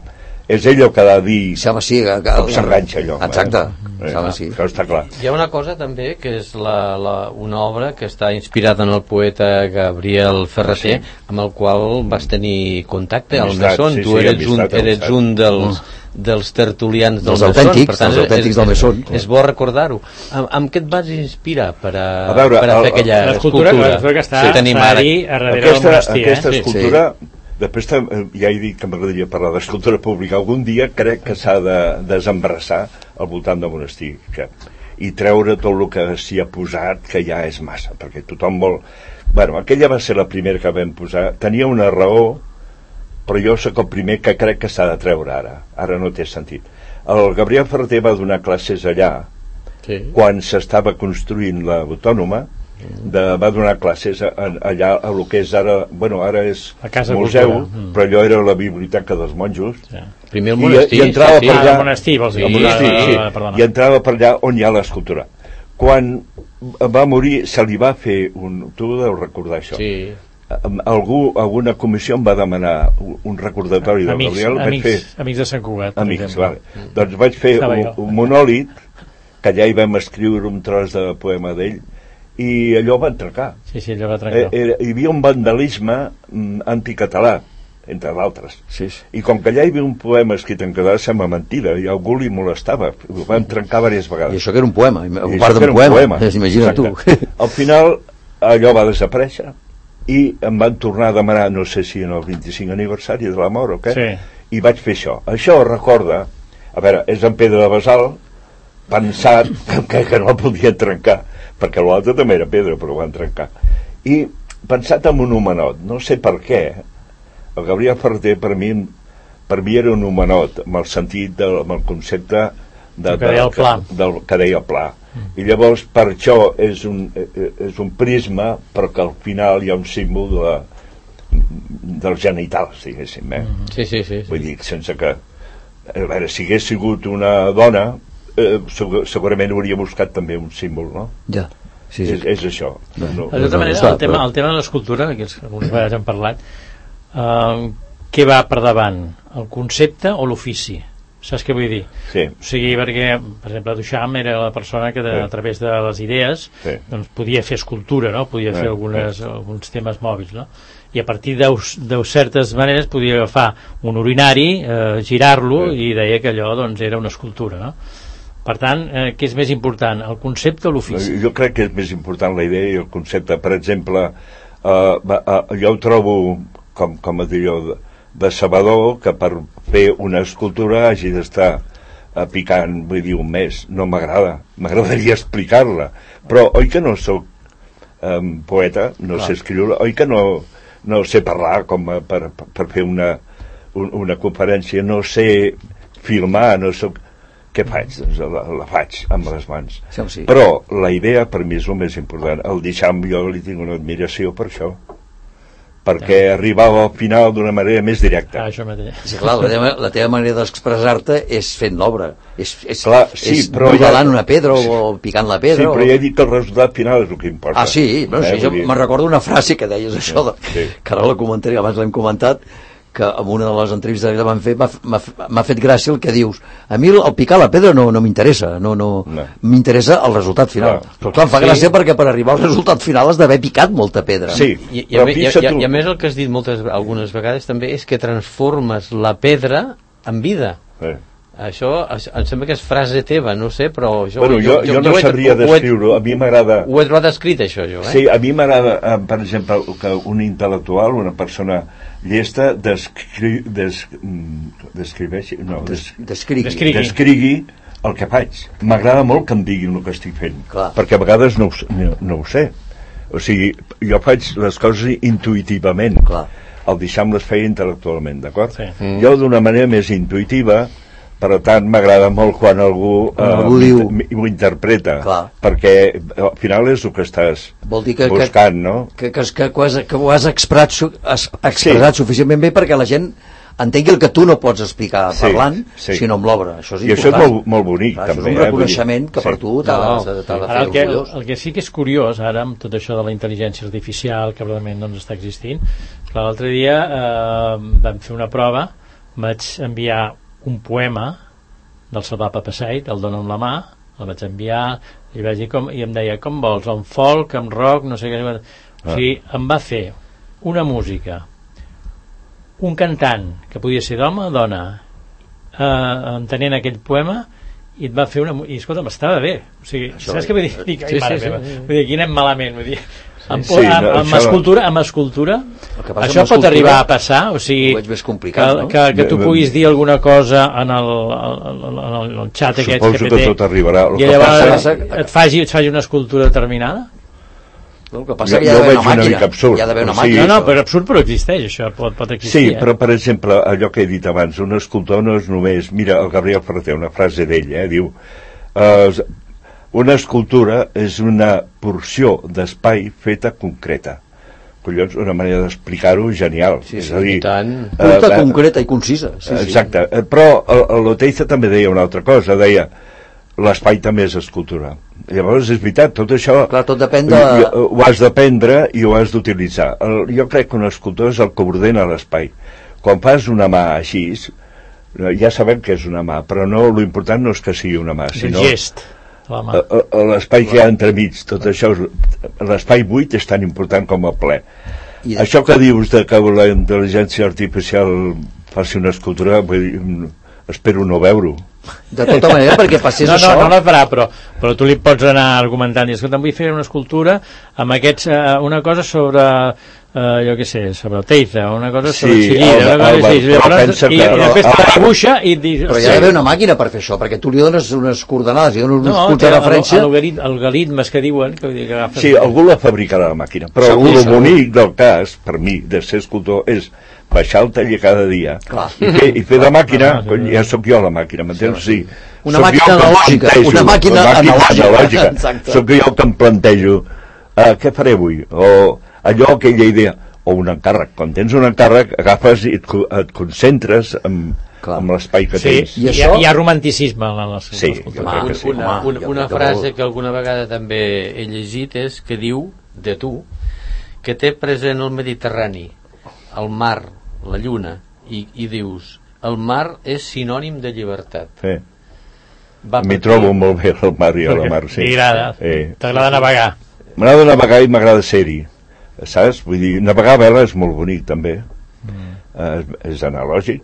és ell el que ha de dir com s'enganxa allò. Exacte, sí. Això està clar. Hi ha una cosa també que és una obra que està inspirada en el poeta Gabriel Ferrater, amb el qual vas tenir contacte al Mesón. Tu eres un dels tertulians del Mesón, per tant del Mesón. És bo recordar-ho. Amb què et vas inspirar per a fer aquella escultura que tenim ara darrere del monestir? Aquesta escultura, després ja he dit que m'agradaria parlar d'escultura pública. Algun dia crec que s'ha de desembrassar al voltant del monestir i treure tot el que s'hi ha posat, que ja és massa, perquè tothom vol... Bueno, aquella va ser la primera que vam posar. Tenia una raó, però jo sóc el primer que crec que s'ha de treure ara no té sentit. El Gabriel Ferrater va donar classes allà quan s'estava construint l'Autònoma, va donar classes allà a lo que és ara, bueno, ara és museu, però allò era la biblioteca dels monjos. Primer el monestir. I entrava per allà, el monestir, vols dir? I entrava per allà on hi ha l'escultura. Quan va morir se li va fer tu deus recordar això, alguna comissió em va demanar un recordatori del Gabriel. Amics de Sant Cugat. Doncs vaig fer un monòlit que allà hi vam escriure un tros de poema d'ell i allò va trencar. Allò va trencar. Hi havia un vandalisme anticatalà, entre d'altres. I com que allà hi havia un poema escrit en català, sembla mentida, i algú li molestava, ho van trencar diverses vegades. I això que era un poema, a part d'un poema, imagina't tu. Al final allò va desaparèixer i em van tornar a demanar, no sé si en el 25 aniversari de la mort o què, i vaig fer això. Això recorda, a veure, és en pedra de basalt, pensat que no el podien trencar, perquè l'altre també era pedra, però ho van trencar. I pensat en un homenot, no sé per què, el Gabriel Ferrater per mi era un homenot, amb el sentit, amb el concepte que deia el pla. I llavors per això és un prisma, però que al final hi ha un símbol dels genitals, diguéssim. Vull dir, sense que... A veure, si hagués sigut una dona, segurament hauria buscat també un símbol, no? Ja. És això. De tota manera, el tema de l'escultura, que algunes vegades hem parlat, què va per davant? El concepte o l'ofici? Saps què vull dir? O sigui, perquè, per exemple, Duchamp era la persona que a través de les idees doncs podia fer escultura, no? Podia fer alguns temes mòbils, no? I a partir de certes maneres podia agafar un urinari, girar-lo i deia que allò doncs era una escultura, no? Per tant, què és més important, el concepte o l'ofici? Jo crec que és més important la idea i el concepte. Per exemple, jo ho trobo, com a dir jo, decebedor que per fer una escultura hagi d'estar picant, vull dir, un mes. No m'agrada, m'agradaria explicar-la. Però oi que no soc poeta, no sé escriure, oi que no sé parlar com per fer una conferència, no sé filmar, no soc... Què faig? Doncs la faig amb les mans. Però la idea per mi és el més important. El Duchamp jo li tinc una admiració per això, perquè arribava al final d'una manera més directa. Això mateix. Sí, clar, la teva manera d'expressar-te és fent l'obra, és modelant una pedra o picant la pedra. Sí, però ja he dit que el resultat final és el que importa. Sí, jo me'n recordo una frase que deies això, que ara la comentaré, abans l'hem comentat, que en una de les entrevistes que vam fer m'ha fet gràcia el que dius. A mi el picar la pedra no m'interessa, no m'interessa el resultat final. Però clar, em fa gràcia perquè per arribar al resultat final has d'haver picat molta pedra. I a més el que has dit algunes vegades també és que transformes la pedra en vida. Això em sembla que és frase teva, no sé, però jo no sabria descriure-ho. A mi m'agrada... Ho he trobat escrit, això, jo. Sí, a mi m'agrada, per exemple, que un intel·lectual, una persona llesta, descrigui el que faig. M'agrada molt que em diguin el que estic fent, perquè a vegades no ho sé. O sigui, jo faig les coses intuïtivament. El Duchamp les feia intel·lectualment, d'acord? Jo d'una manera més intuïtiva. Per tant, m'agrada molt quan algú ho interpreta, perquè al final és el que estàs buscant, no? Que ho has expressat suficientment bé perquè la gent entengui el que tu no pots explicar parlant, sinó amb l'obra. Això és important. I això és molt bonic, també. Això és un reconeixement que per tu t'ha de fer orgullós. El que sí que és curiós, ara, amb tot això de la intel·ligència artificial, que realment està existint, l'altre dia vam fer una prova, vaig enviar un poema del Salvador Papasseit, el dono amb la mà, el vaig enviar i vaig dir i em deia, com vols, amb folk, amb rock, no sé què. O sigui, em va fer una música, un cantant que podia ser d'home o dona, entenent aquell poema, i et va fer una... I escolta'm, estava bé. O sigui, saps què vull dir? Dic, ai, mare meva. Vull dir, aquí anem malament. Vull dir, amb escultura això pot arribar a passar, o sigui, que tu puguis dir alguna cosa en el xat aquest suposo que tot arribarà, i llavors et faci una escultura determinada. El que passa que hi ha d'haver una màquina. No, però absurd, però existeix, això pot existir. Sí, però per exemple, allò que he dit abans, un escultor no és només... Mira, el Gabriel Ferreter, una frase d'ell, diu... una escultura és una porció d'espai feta concreta. Collons, una manera d'explicar-ho genial. És a dir... Curta, concreta i concisa. Exacte. Però l'Oteiza també deia una altra cosa, deia... l'espai també és escultura. Llavors, és veritat, tot això... Clar, tot depèn ho has d'aprendre i ho has d'utilitzar. Jo crec que un escultor és el que ordena l'espai. Quan fas una mà així, ja sabem que és una mà, però no, l'important no és que sigui una mà, sinó... El gest, la mà. L'espai que hi ha entremig, tot això, l'espai buit és tan important com el ple. Això que dius de que la intel·ligència artificial faci una escultura, espero no veure-ho. De tota manera, perquè passés això... No la farà, però tu li pots anar argumentant i escolta, vull fer una escultura amb aquests, una cosa sobre jo què sé, sobre Oteiza, una cosa sobre Chillida, i després te la dibuixa i et dius... Però hi ha d'haver una màquina per fer això, perquè tu li dones unes coordenades, li dones uns punts de referència... Algoritmes que diuen... Sí, algú la fabricarà la màquina, però el bonic del cas, per mi, de ser escultor, és baixar el taller cada dia i fer de màquina, ja sóc jo la màquina, m'entens? Sí. Una màquina analògica, una màquina analògica. Sóc jo que em plantejo què faré avui, o allò, aquella idea, o un encàrrec. Quan tens un encàrrec, agafes i et concentres amb l'espai que tens. Hi ha romanticisme en les escultures. Una frase que alguna vegada també he llegit és que diu, de tu, que té present el Mediterrani, el mar, la lluna, i dius, el mar és sinònim de llibertat. M'hi trobo molt bé el mar i a la mar, sí. T'agrada navegar? M'agrada navegar i m'agrada ser-hi, saps? Vull dir, navegar a vela és molt bonic també, és analògic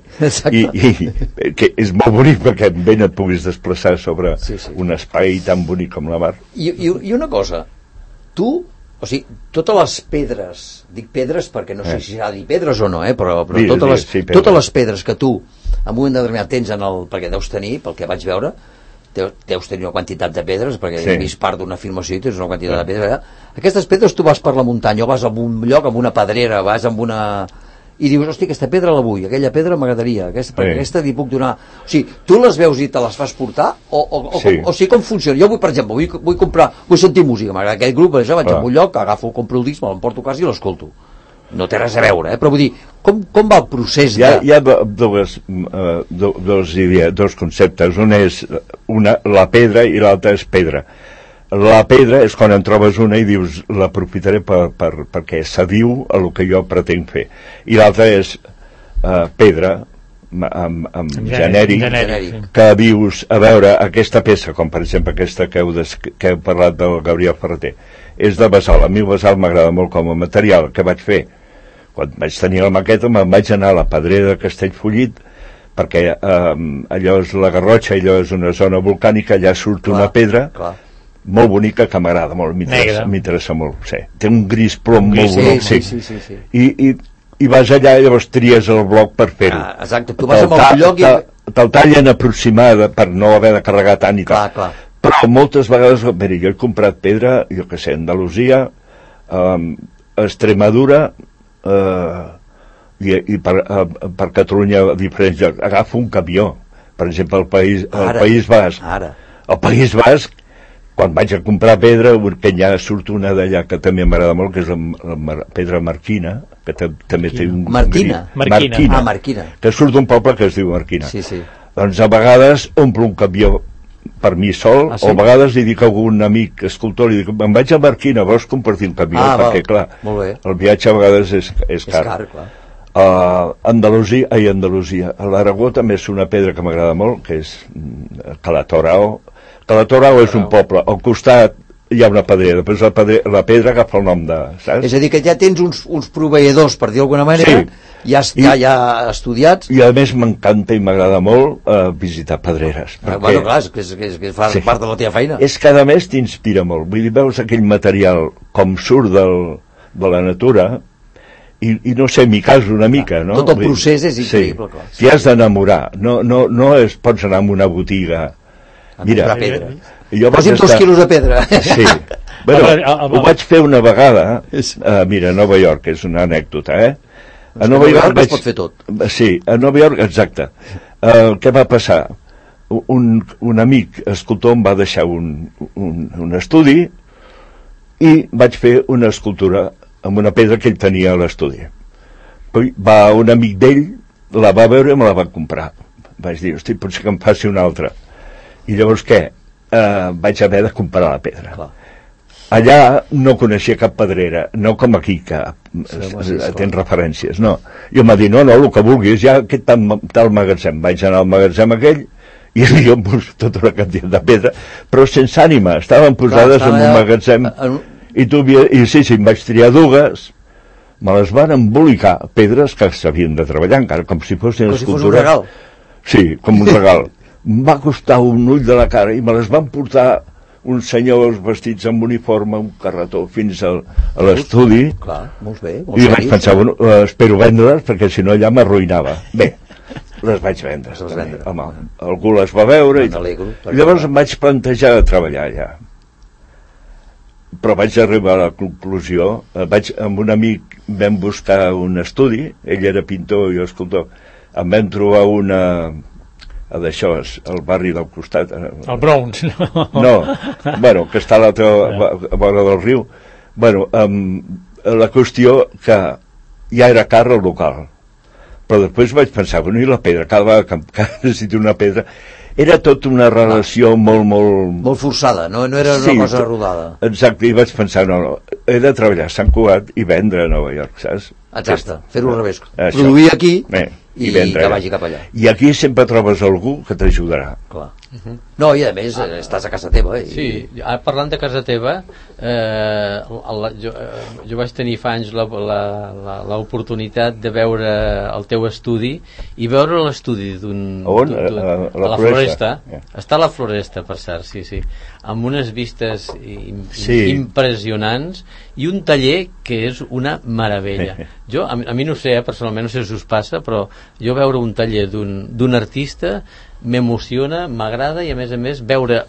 i que és molt bonic perquè ben et puguis desplaçar sobre un espai tan bonic com la mar. I una cosa, tu, o sigui, totes les pedres, dic pedres perquè no sé si s'ha de dir pedres o no, però totes les pedres que tu en un moment determinat tens perquè deus tenir, pel que vaig veure, deus tenir una quantitat de pedres, perquè he vist part d'una filmació i tens una quantitat de pedres. Aquestes pedres tu vas per la muntanya o vas a un lloc amb una pedrera, vas amb una... i dius, hosti, aquesta pedra la vull, aquella pedra m'agradaria, perquè aquesta li puc donar... O sigui, tu les veus i te les fas portar? O sigui, com funciona? Jo vull, per exemple, vull sentir música, m'agrada aquell grup, vaig a un lloc, compro el disc, me'l porto a casa i l'escolto. No té res a veure, però vull dir, com va el procés de... Hi ha dos conceptes, un és la pedra i l'altre és pedra. La pedra és quan en trobes una i dius l'aprofitaré perquè s'adiu a el que jo pretenc fer, i l'altra és pedra amb genèric que dius, a veure, aquesta peça, com per exemple aquesta que heu parlat del Gabriel Ferreter, és de basalt. A mi el basalt m'agrada molt com a material. Què vaig fer? Quan vaig tenir la maqueta me'n vaig anar a la pedrera de Castellfollit, perquè allò és la Garrotxa, allò és una zona volcànica, allà surt una pedra molt bonica que m'agrada molt, m'interessa molt. Té un gris plom molt bonic. I vas allà i llavors tries el bloc per fer-ho. Exacte, tu vas a un lloc i... Te'l tallen aproximada per no haver de carregar tant i tal. Però moltes vegades, mira, jo he comprat pedra, jo què sé, Andalusia, Extremadura, i per Catalunya a diferents llocs. Agafo un camió, per exemple, al País Basc. Al País Basc, quan vaig a comprar pedra, que ja surt una d'allà que també m'agrada molt, que és la pedra marquina, que també té un... Marquina? Marquina, que surt d'un poble que es diu Marquina. Doncs a vegades omplo un camió per mi sol, o a vegades li dic a algun amic escultor, li dic, me'n vaig a Marquina, vols compartir un camió? Perquè clar, el viatge a vegades és car. Andalusia. A l'Aragó també és una pedra que m'agrada molt, que és Calatorao. Calatorao és un poble, al costat hi ha una pedrera, després la pedra agafa el nom de... Saps? És a dir, que ja tens uns proveïdors, per dir d'alguna manera, ja estudiats. I a més m'encanta i m'agrada molt visitar pedreres. Bueno, clar, és que fa part de la teva feina. És que a més t'inspira molt. Vull dir, veus aquell material com surt de la natura i no sé, m'hi caso una mica, no? Tot el procés és increïble, clar. T'hi has d'enamorar. No pots anar a una botiga... Mira, posi'm 2 quilos de pedra. Sí. Bueno, ho vaig fer una vegada, mira, a Nova York, és una anècdota, A Nova York es pot fer tot. Sí, a Nova York, exacte. Què va passar? Un amic escultor em va deixar un estudi i vaig fer una escultura amb una pedra que ell tenia a l'estudi. Va un amic d'ell, la va veure i me la va comprar. Vaig dir, hosti, potser que em faci una altra. I llavors què? Vaig haver de comparar la pedra. Clar. Allà no coneixia cap pedrera, no com aquí, que tens referències, no. I em va dir, no, el que vulguis, ja aquest tal magatzem. Vaig anar al magatzem aquell i hi havia tota una quantitat de pedra, però sense ànima, estaven posades en un magatzem i sí, em vaig triar dues, me les van embolicar, pedres que s'havien de treballar encara, com si fossin escultura. Com si fos un regal? Sí, com un regal. Em va costar un ull de la cara i me les van portar uns senyors vestits amb uniforme, un carretó, fins a l'estudi. Clar, molt bé. I vaig pensar, bueno, espero vendre-les perquè si no allà m'arruïnava. Bé, les vaig vendre. Home, algú les va veure i llavors em vaig plantejar de treballar allà. Però vaig arribar a la conclusió, amb un amic vam buscar un estudi, ell era pintor i escultor, em vam trobar una... d'això, el barri del costat el Bronx, no? No, bueno, que està a l'altra vora del riu. Bueno, la qüestió que ja era car el local, però després vaig pensar, bueno, i la pedra, cada vegada que necessito una pedra, era tota una relació molt forçada, no era una cosa rodada. Exacte, i vaig pensar, no, he de treballar a Sant Cugat i vendre a Nova York, saps? Exacte, fer-ho al revés, produir aquí i que vagi cap allà. I aquí sempre trobes algú que t'ajudarà. Clar. No, i a més estàs a casa teva. Sí, parlant de casa teva, jo vaig tenir fa anys l'oportunitat de veure el teu estudi i veure l'estudi a la Floresta. Està a la Floresta, per cert, sí, amb unes vistes impressionants i un taller que és una meravella. Jo, a mi no sé, personalment no sé si us passa, però jo veure un taller d'un artista m'emociona, m'agrada i a més veure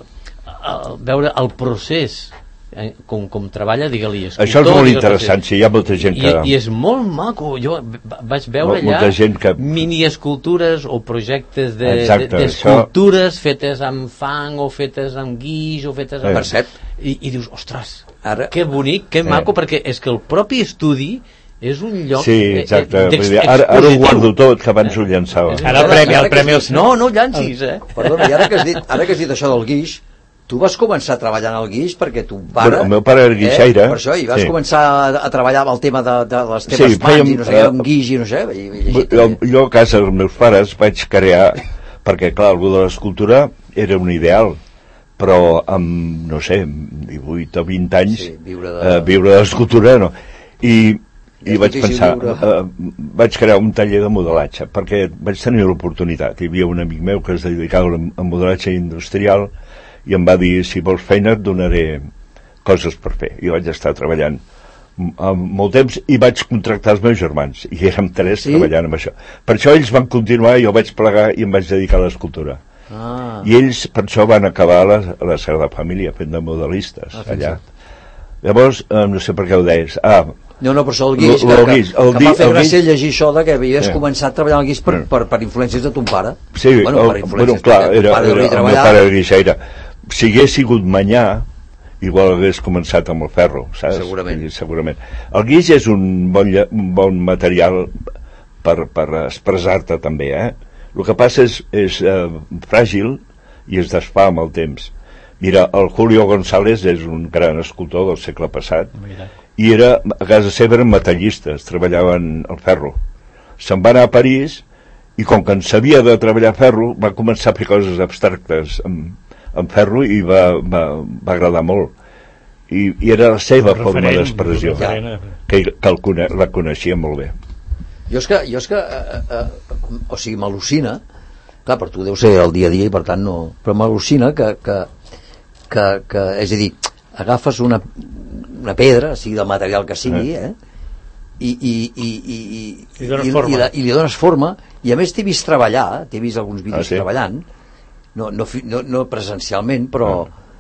el procés com treballa, digue-li escultor. Això és molt interessant, sí, hi ha molta gent que... I és molt maco, jo vaig veure allà mini-escultures o projectes d'escultures fetes amb fang o fetes amb guix o fetes amb... I dius, ostres, que bonic, que maco, perquè és que el propi estudi és un lloc d'expositiu. Ara ho guardo tot, que abans ho llançava. Ara el premi... No llancis, Perdona, i ara que has dit això del guix, tu vas començar a treballar en el guix perquè tu pare... El meu pare era guixaire. Per això, i vas començar a treballar amb el tema de les teves mans i no sé, amb guix i no sé... Jo a casa dels meus pares vaig crear, perquè clar, algú de l'escultura era un ideal, però amb, no sé, 18 o 20 anys viure de l'escultura, no. I vaig pensar, vaig crear un taller de modelatge, perquè vaig tenir l'oportunitat. Hi havia un amic meu que es dedicava a modelatge industrial i em va dir, si vols feina et donaré coses per fer. I vaig estar treballant molt temps i vaig contractar els meus germans, i érem 3 treballant amb això. Per això ells van continuar, jo vaig plegar i em vaig dedicar a l'escultura. I ells per això van acabar a la Sagrada Família fent de modelistes allà. Llavors, no sé per què ho deies. No, però això el guix, que m'ha fet gràcia llegir això que havies començat a treballar el guix per influències de ton pare. Sí, clar, el meu pare era guixaire. Si hagués sigut manyà, igual hagués començat amb el ferro, saps? Segurament. El guix és un bon material per expressar-te també, El que passa és fràgil i es desfà amb el temps. Mira, el Julio González és un gran escultor del segle passat i a casa seva eren metallistes, treballaven el ferro. se'n va anar a París i com que en sabia de treballar ferro va començar a fer coses abstractes amb ferro i va agradar molt i era la seva forma d'expressió que la coneixia molt bé. Jo és que o sigui, m'al·lucina, clar, per tu deu ser el dia a dia i per tant no, però m'al·lucina que és a dir, agafes una pedra, sigui del material que sigui, i li dones forma, i a més t'he vist treballar, t'he vist alguns vídeos treballant, no presencialment, però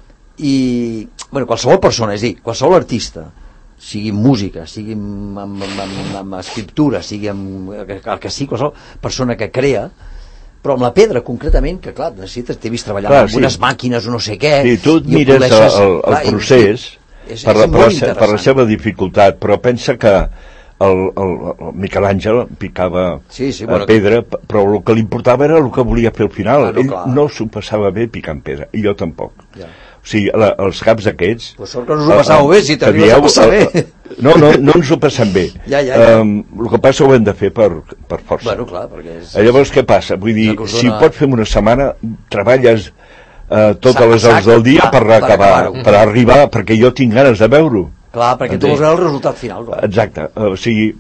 qualsevol persona, és a dir, qualsevol artista, sigui en música, sigui en escriptura, sigui en el que sigui, qualsevol persona que crea, però amb la pedra concretament, que clar, necessites, t'he vist treballar amb unes màquines o no sé què. Sí, tu et mires el procés per la seva dificultat, però pensa que el Miquel Àngel picava pedra, però el que li importava era el que volia fer al final. Ell no s'ho passava bé picant pedra, i jo tampoc. O sigui, els caps aquests... Pues sort que no us ho passàveu bé, si t'arribes a passar bé. No ens ho passem bé. El que passa ho hem de fer per força. Bueno, clar, perquè és... Llavors, què passa? Vull dir, si pots fer una setmana, treballes totes les hores del dia per acabar, per arribar, perquè jo tinc ganes de veure-ho. Clar, perquè tu vols veure el resultat final. Exacte. O sigui,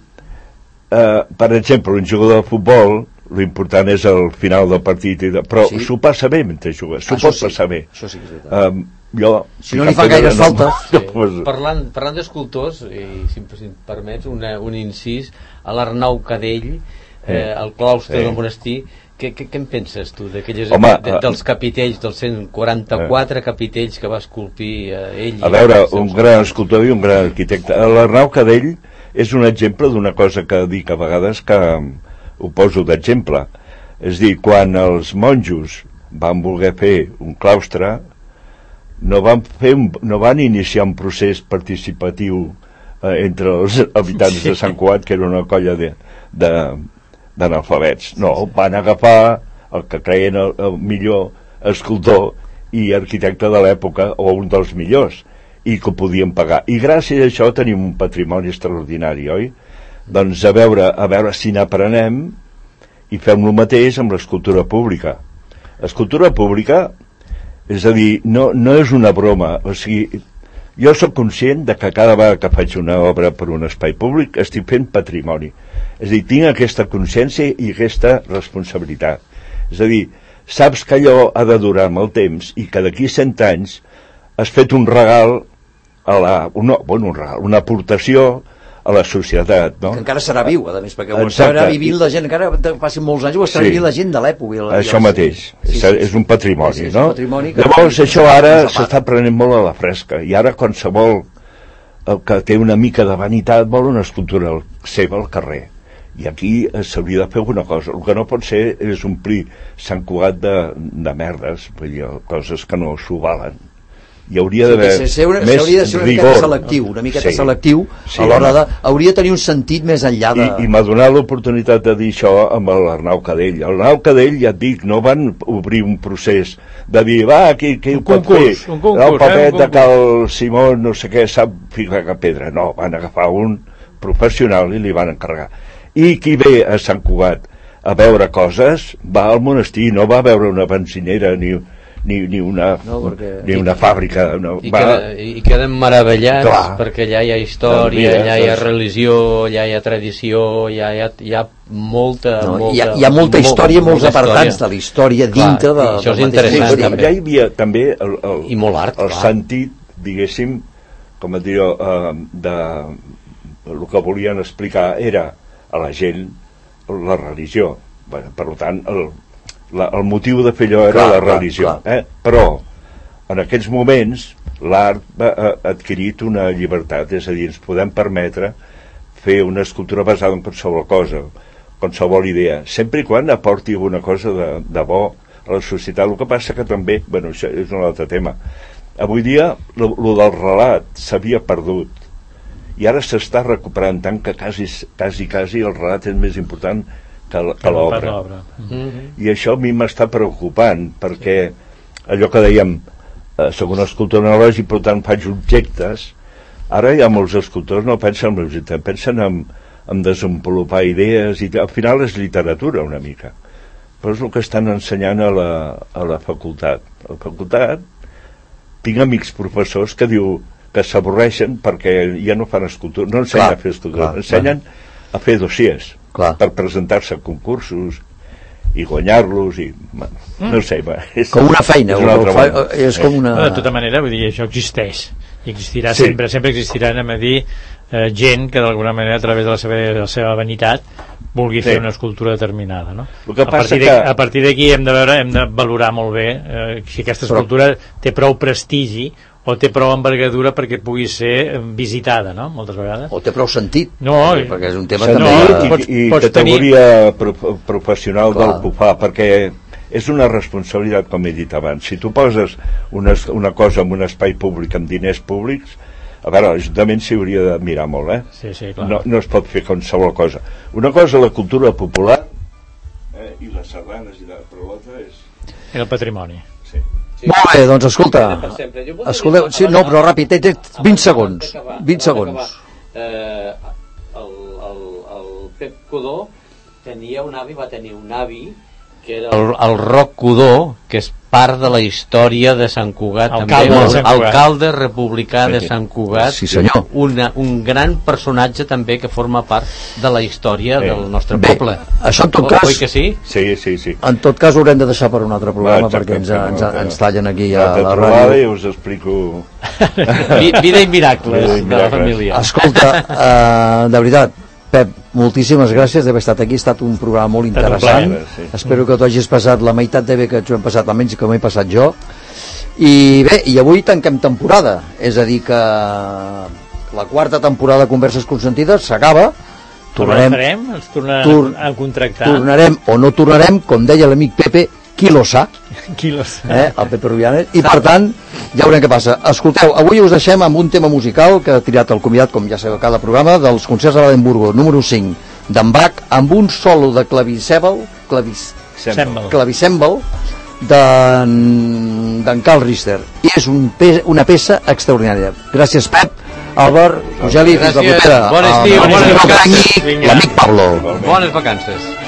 per exemple, un jugador de futbol, l'important és el final del partit, però s'ho passa bé mentre juga, s'ho pot passar bé. Això sí que és veritat. Si no li fa gaire falta. Parlant d'escultors, i si em permets un incís, a l'Arnau Cadell, al claustre del monestir, què en penses tu dels capitells, dels 144 capitells que va esculpir ell? A veure, un gran escultor i un gran arquitecte. L'Arnau Cadell és un exemple d'una cosa que dic a vegades que ho poso d'exemple. És dir, quan els monjos van voler fer un claustre, no van iniciar un procés participatiu entre els habitants de Sant Cugat, que era una colla d'analfabets. No, van agafar el que creien el millor escultor i arquitecte de l'època, o un dels millors, i que ho podien pagar. I gràcies a això tenim un patrimoni extraordinari, oi? Doncs a veure si n'aprenem i fem el mateix amb l'escultura pública. L'escultura pública, és a dir, no és una broma, o sigui, jo sóc conscient de que cada vegada que faig una obra per un espai públic estic fent patrimoni. És a dir, tinc aquesta consciència i aquesta responsabilitat. És a dir, saps que allò ha de durar amb el temps i que d'aquí 100 anys has fet un regal una aportació a la societat, no? Que encara serà viu, a més, perquè ho estarà vivint la gent, encara passin molts anys, ho estarà vivint la gent de l'època. Això mateix, és un patrimoni, no? Llavors, això ara s'està prenent molt a la fresca, i ara qualsevol que té una mica de vanitat vol una escultura seva al carrer. I aquí s'hauria de fer alguna cosa. El que no pot ser és omplir Sant Cugat de merdes, vull dir, coses que no s'ho valen. Hi hauria d'haver més rigor. S'hauria de ser una miqueta selectiu, a l'hora de... Hauria de tenir un sentit més enllà de... I m'ha donat l'oportunitat de dir això amb l'Arnau Cadell. L'Arnau Cadell, ja et dic, no van obrir un procés de dir, qui ho pot fer? El papet de Cal Simón, no sé què, sap ficar pedra. No, van agafar un professional i li van encarregar. I qui ve a Sant Cugat a veure coses, va al monestir, no va a veure una benzinera ni una fàbrica. I queden meravellats perquè allà hi ha història, allà hi ha religió, allà hi ha tradició, hi ha molta... Hi ha molta història, molts apartats de la història dintre de... Això és interessant. Allà hi havia també el sentit, diguéssim, com et diré, el que volien explicar era a la gent la religió. Per tant, el motiu de fer allò era la religió. Però en aquests moments l'art ha adquirit una llibertat, és a dir, ens podem permetre fer una escultura basada en qualsevol cosa, qualsevol idea, sempre i quan aporti alguna cosa de bo a la societat. El que passa que també, això és un altre tema, avui dia el del relat s'havia perdut i ara s'està recuperant tant que quasi el relat és més important que l'obra. I això a mi m'està preocupant, perquè allò que dèiem, soc un escultor analògic, per tant faig objectes. Ara hi ha molts escultors no pensen en l'objecte, pensen en en desenvolupar idees, i al final és literatura una mica, però és el que estan ensenyant a la facultat. A la facultat tinc amics professors que diu que s'avorreixen perquè ja no fan escultura, no ensenyen a fer escultura, ensenyen a fer dossiers per presentar-se a concursos i guanyar-los i no sé, és com una feina, és com una... De tota manera, vull dir, això existeix i existirà sempre existirà, anem a dir, gent que d'alguna manera a través de la seva vanitat vulgui fer una escultura determinada, no? A partir d'aquí hem de valorar molt bé si aquesta escultura té prou prestigi o té prou envergadura perquè pugui ser visitada, no? Moltes vegades. O té prou sentit, perquè és un tema també... I categoria professional del PUFA, perquè és una responsabilitat, com he dit abans. Si tu poses una cosa en un espai públic amb diners públics, a veure, l'Ajuntament s'hi hauria de mirar molt, Sí, clar. No es pot fer qualsevol cosa. Una cosa, la cultura popular, i les sardanes i la prolota és... I el patrimoni. Sí. Molt bé, doncs escolta, sí, no, però ràpid, 20 segons. El Pep Codó va tenir un avi que era el Roc Codó, que és part de la història de Sant Cugat, alcalde republicà de Sant Cugat, sí, senyor. Un gran personatge també que forma part de la història del nostre poble. Això en tot cas... Oi que sí? Sí. En tot cas ho haurem de deixar per un altre programa perquè ens tallen aquí a la ràdio. I us explico... Vida i miracles de la família. Escolta, de veritat, Pep, moltíssimes gràcies d'haver estat aquí, ha estat un programa molt interessant, espero que t'ho hagis passat la meitat de bé que t'ho hem passat, almenys que m'he passat jo, i bé, i avui tanquem temporada, és a dir que la quarta temporada de Converses Consentides s'acaba, tornarem a contractar, tornarem o no tornarem, com deia l'amic Pepe, qui lo sa, el Pepe Rubianes, i per tant ja veurem què passa. Escolteu, avui us deixem amb un tema musical que ha triat el convidat, com ja sabeu, a cada programa, dels concerts de l'Edimburgo número 5 d'en Bach, amb un solo de clavicèmbal d'en Carl Richter, i és una peça extraordinària. Gràcies, Pep, Albert, Rogeli, fins la propera. Bon estiu, l'amic Pablo. Bones vacances.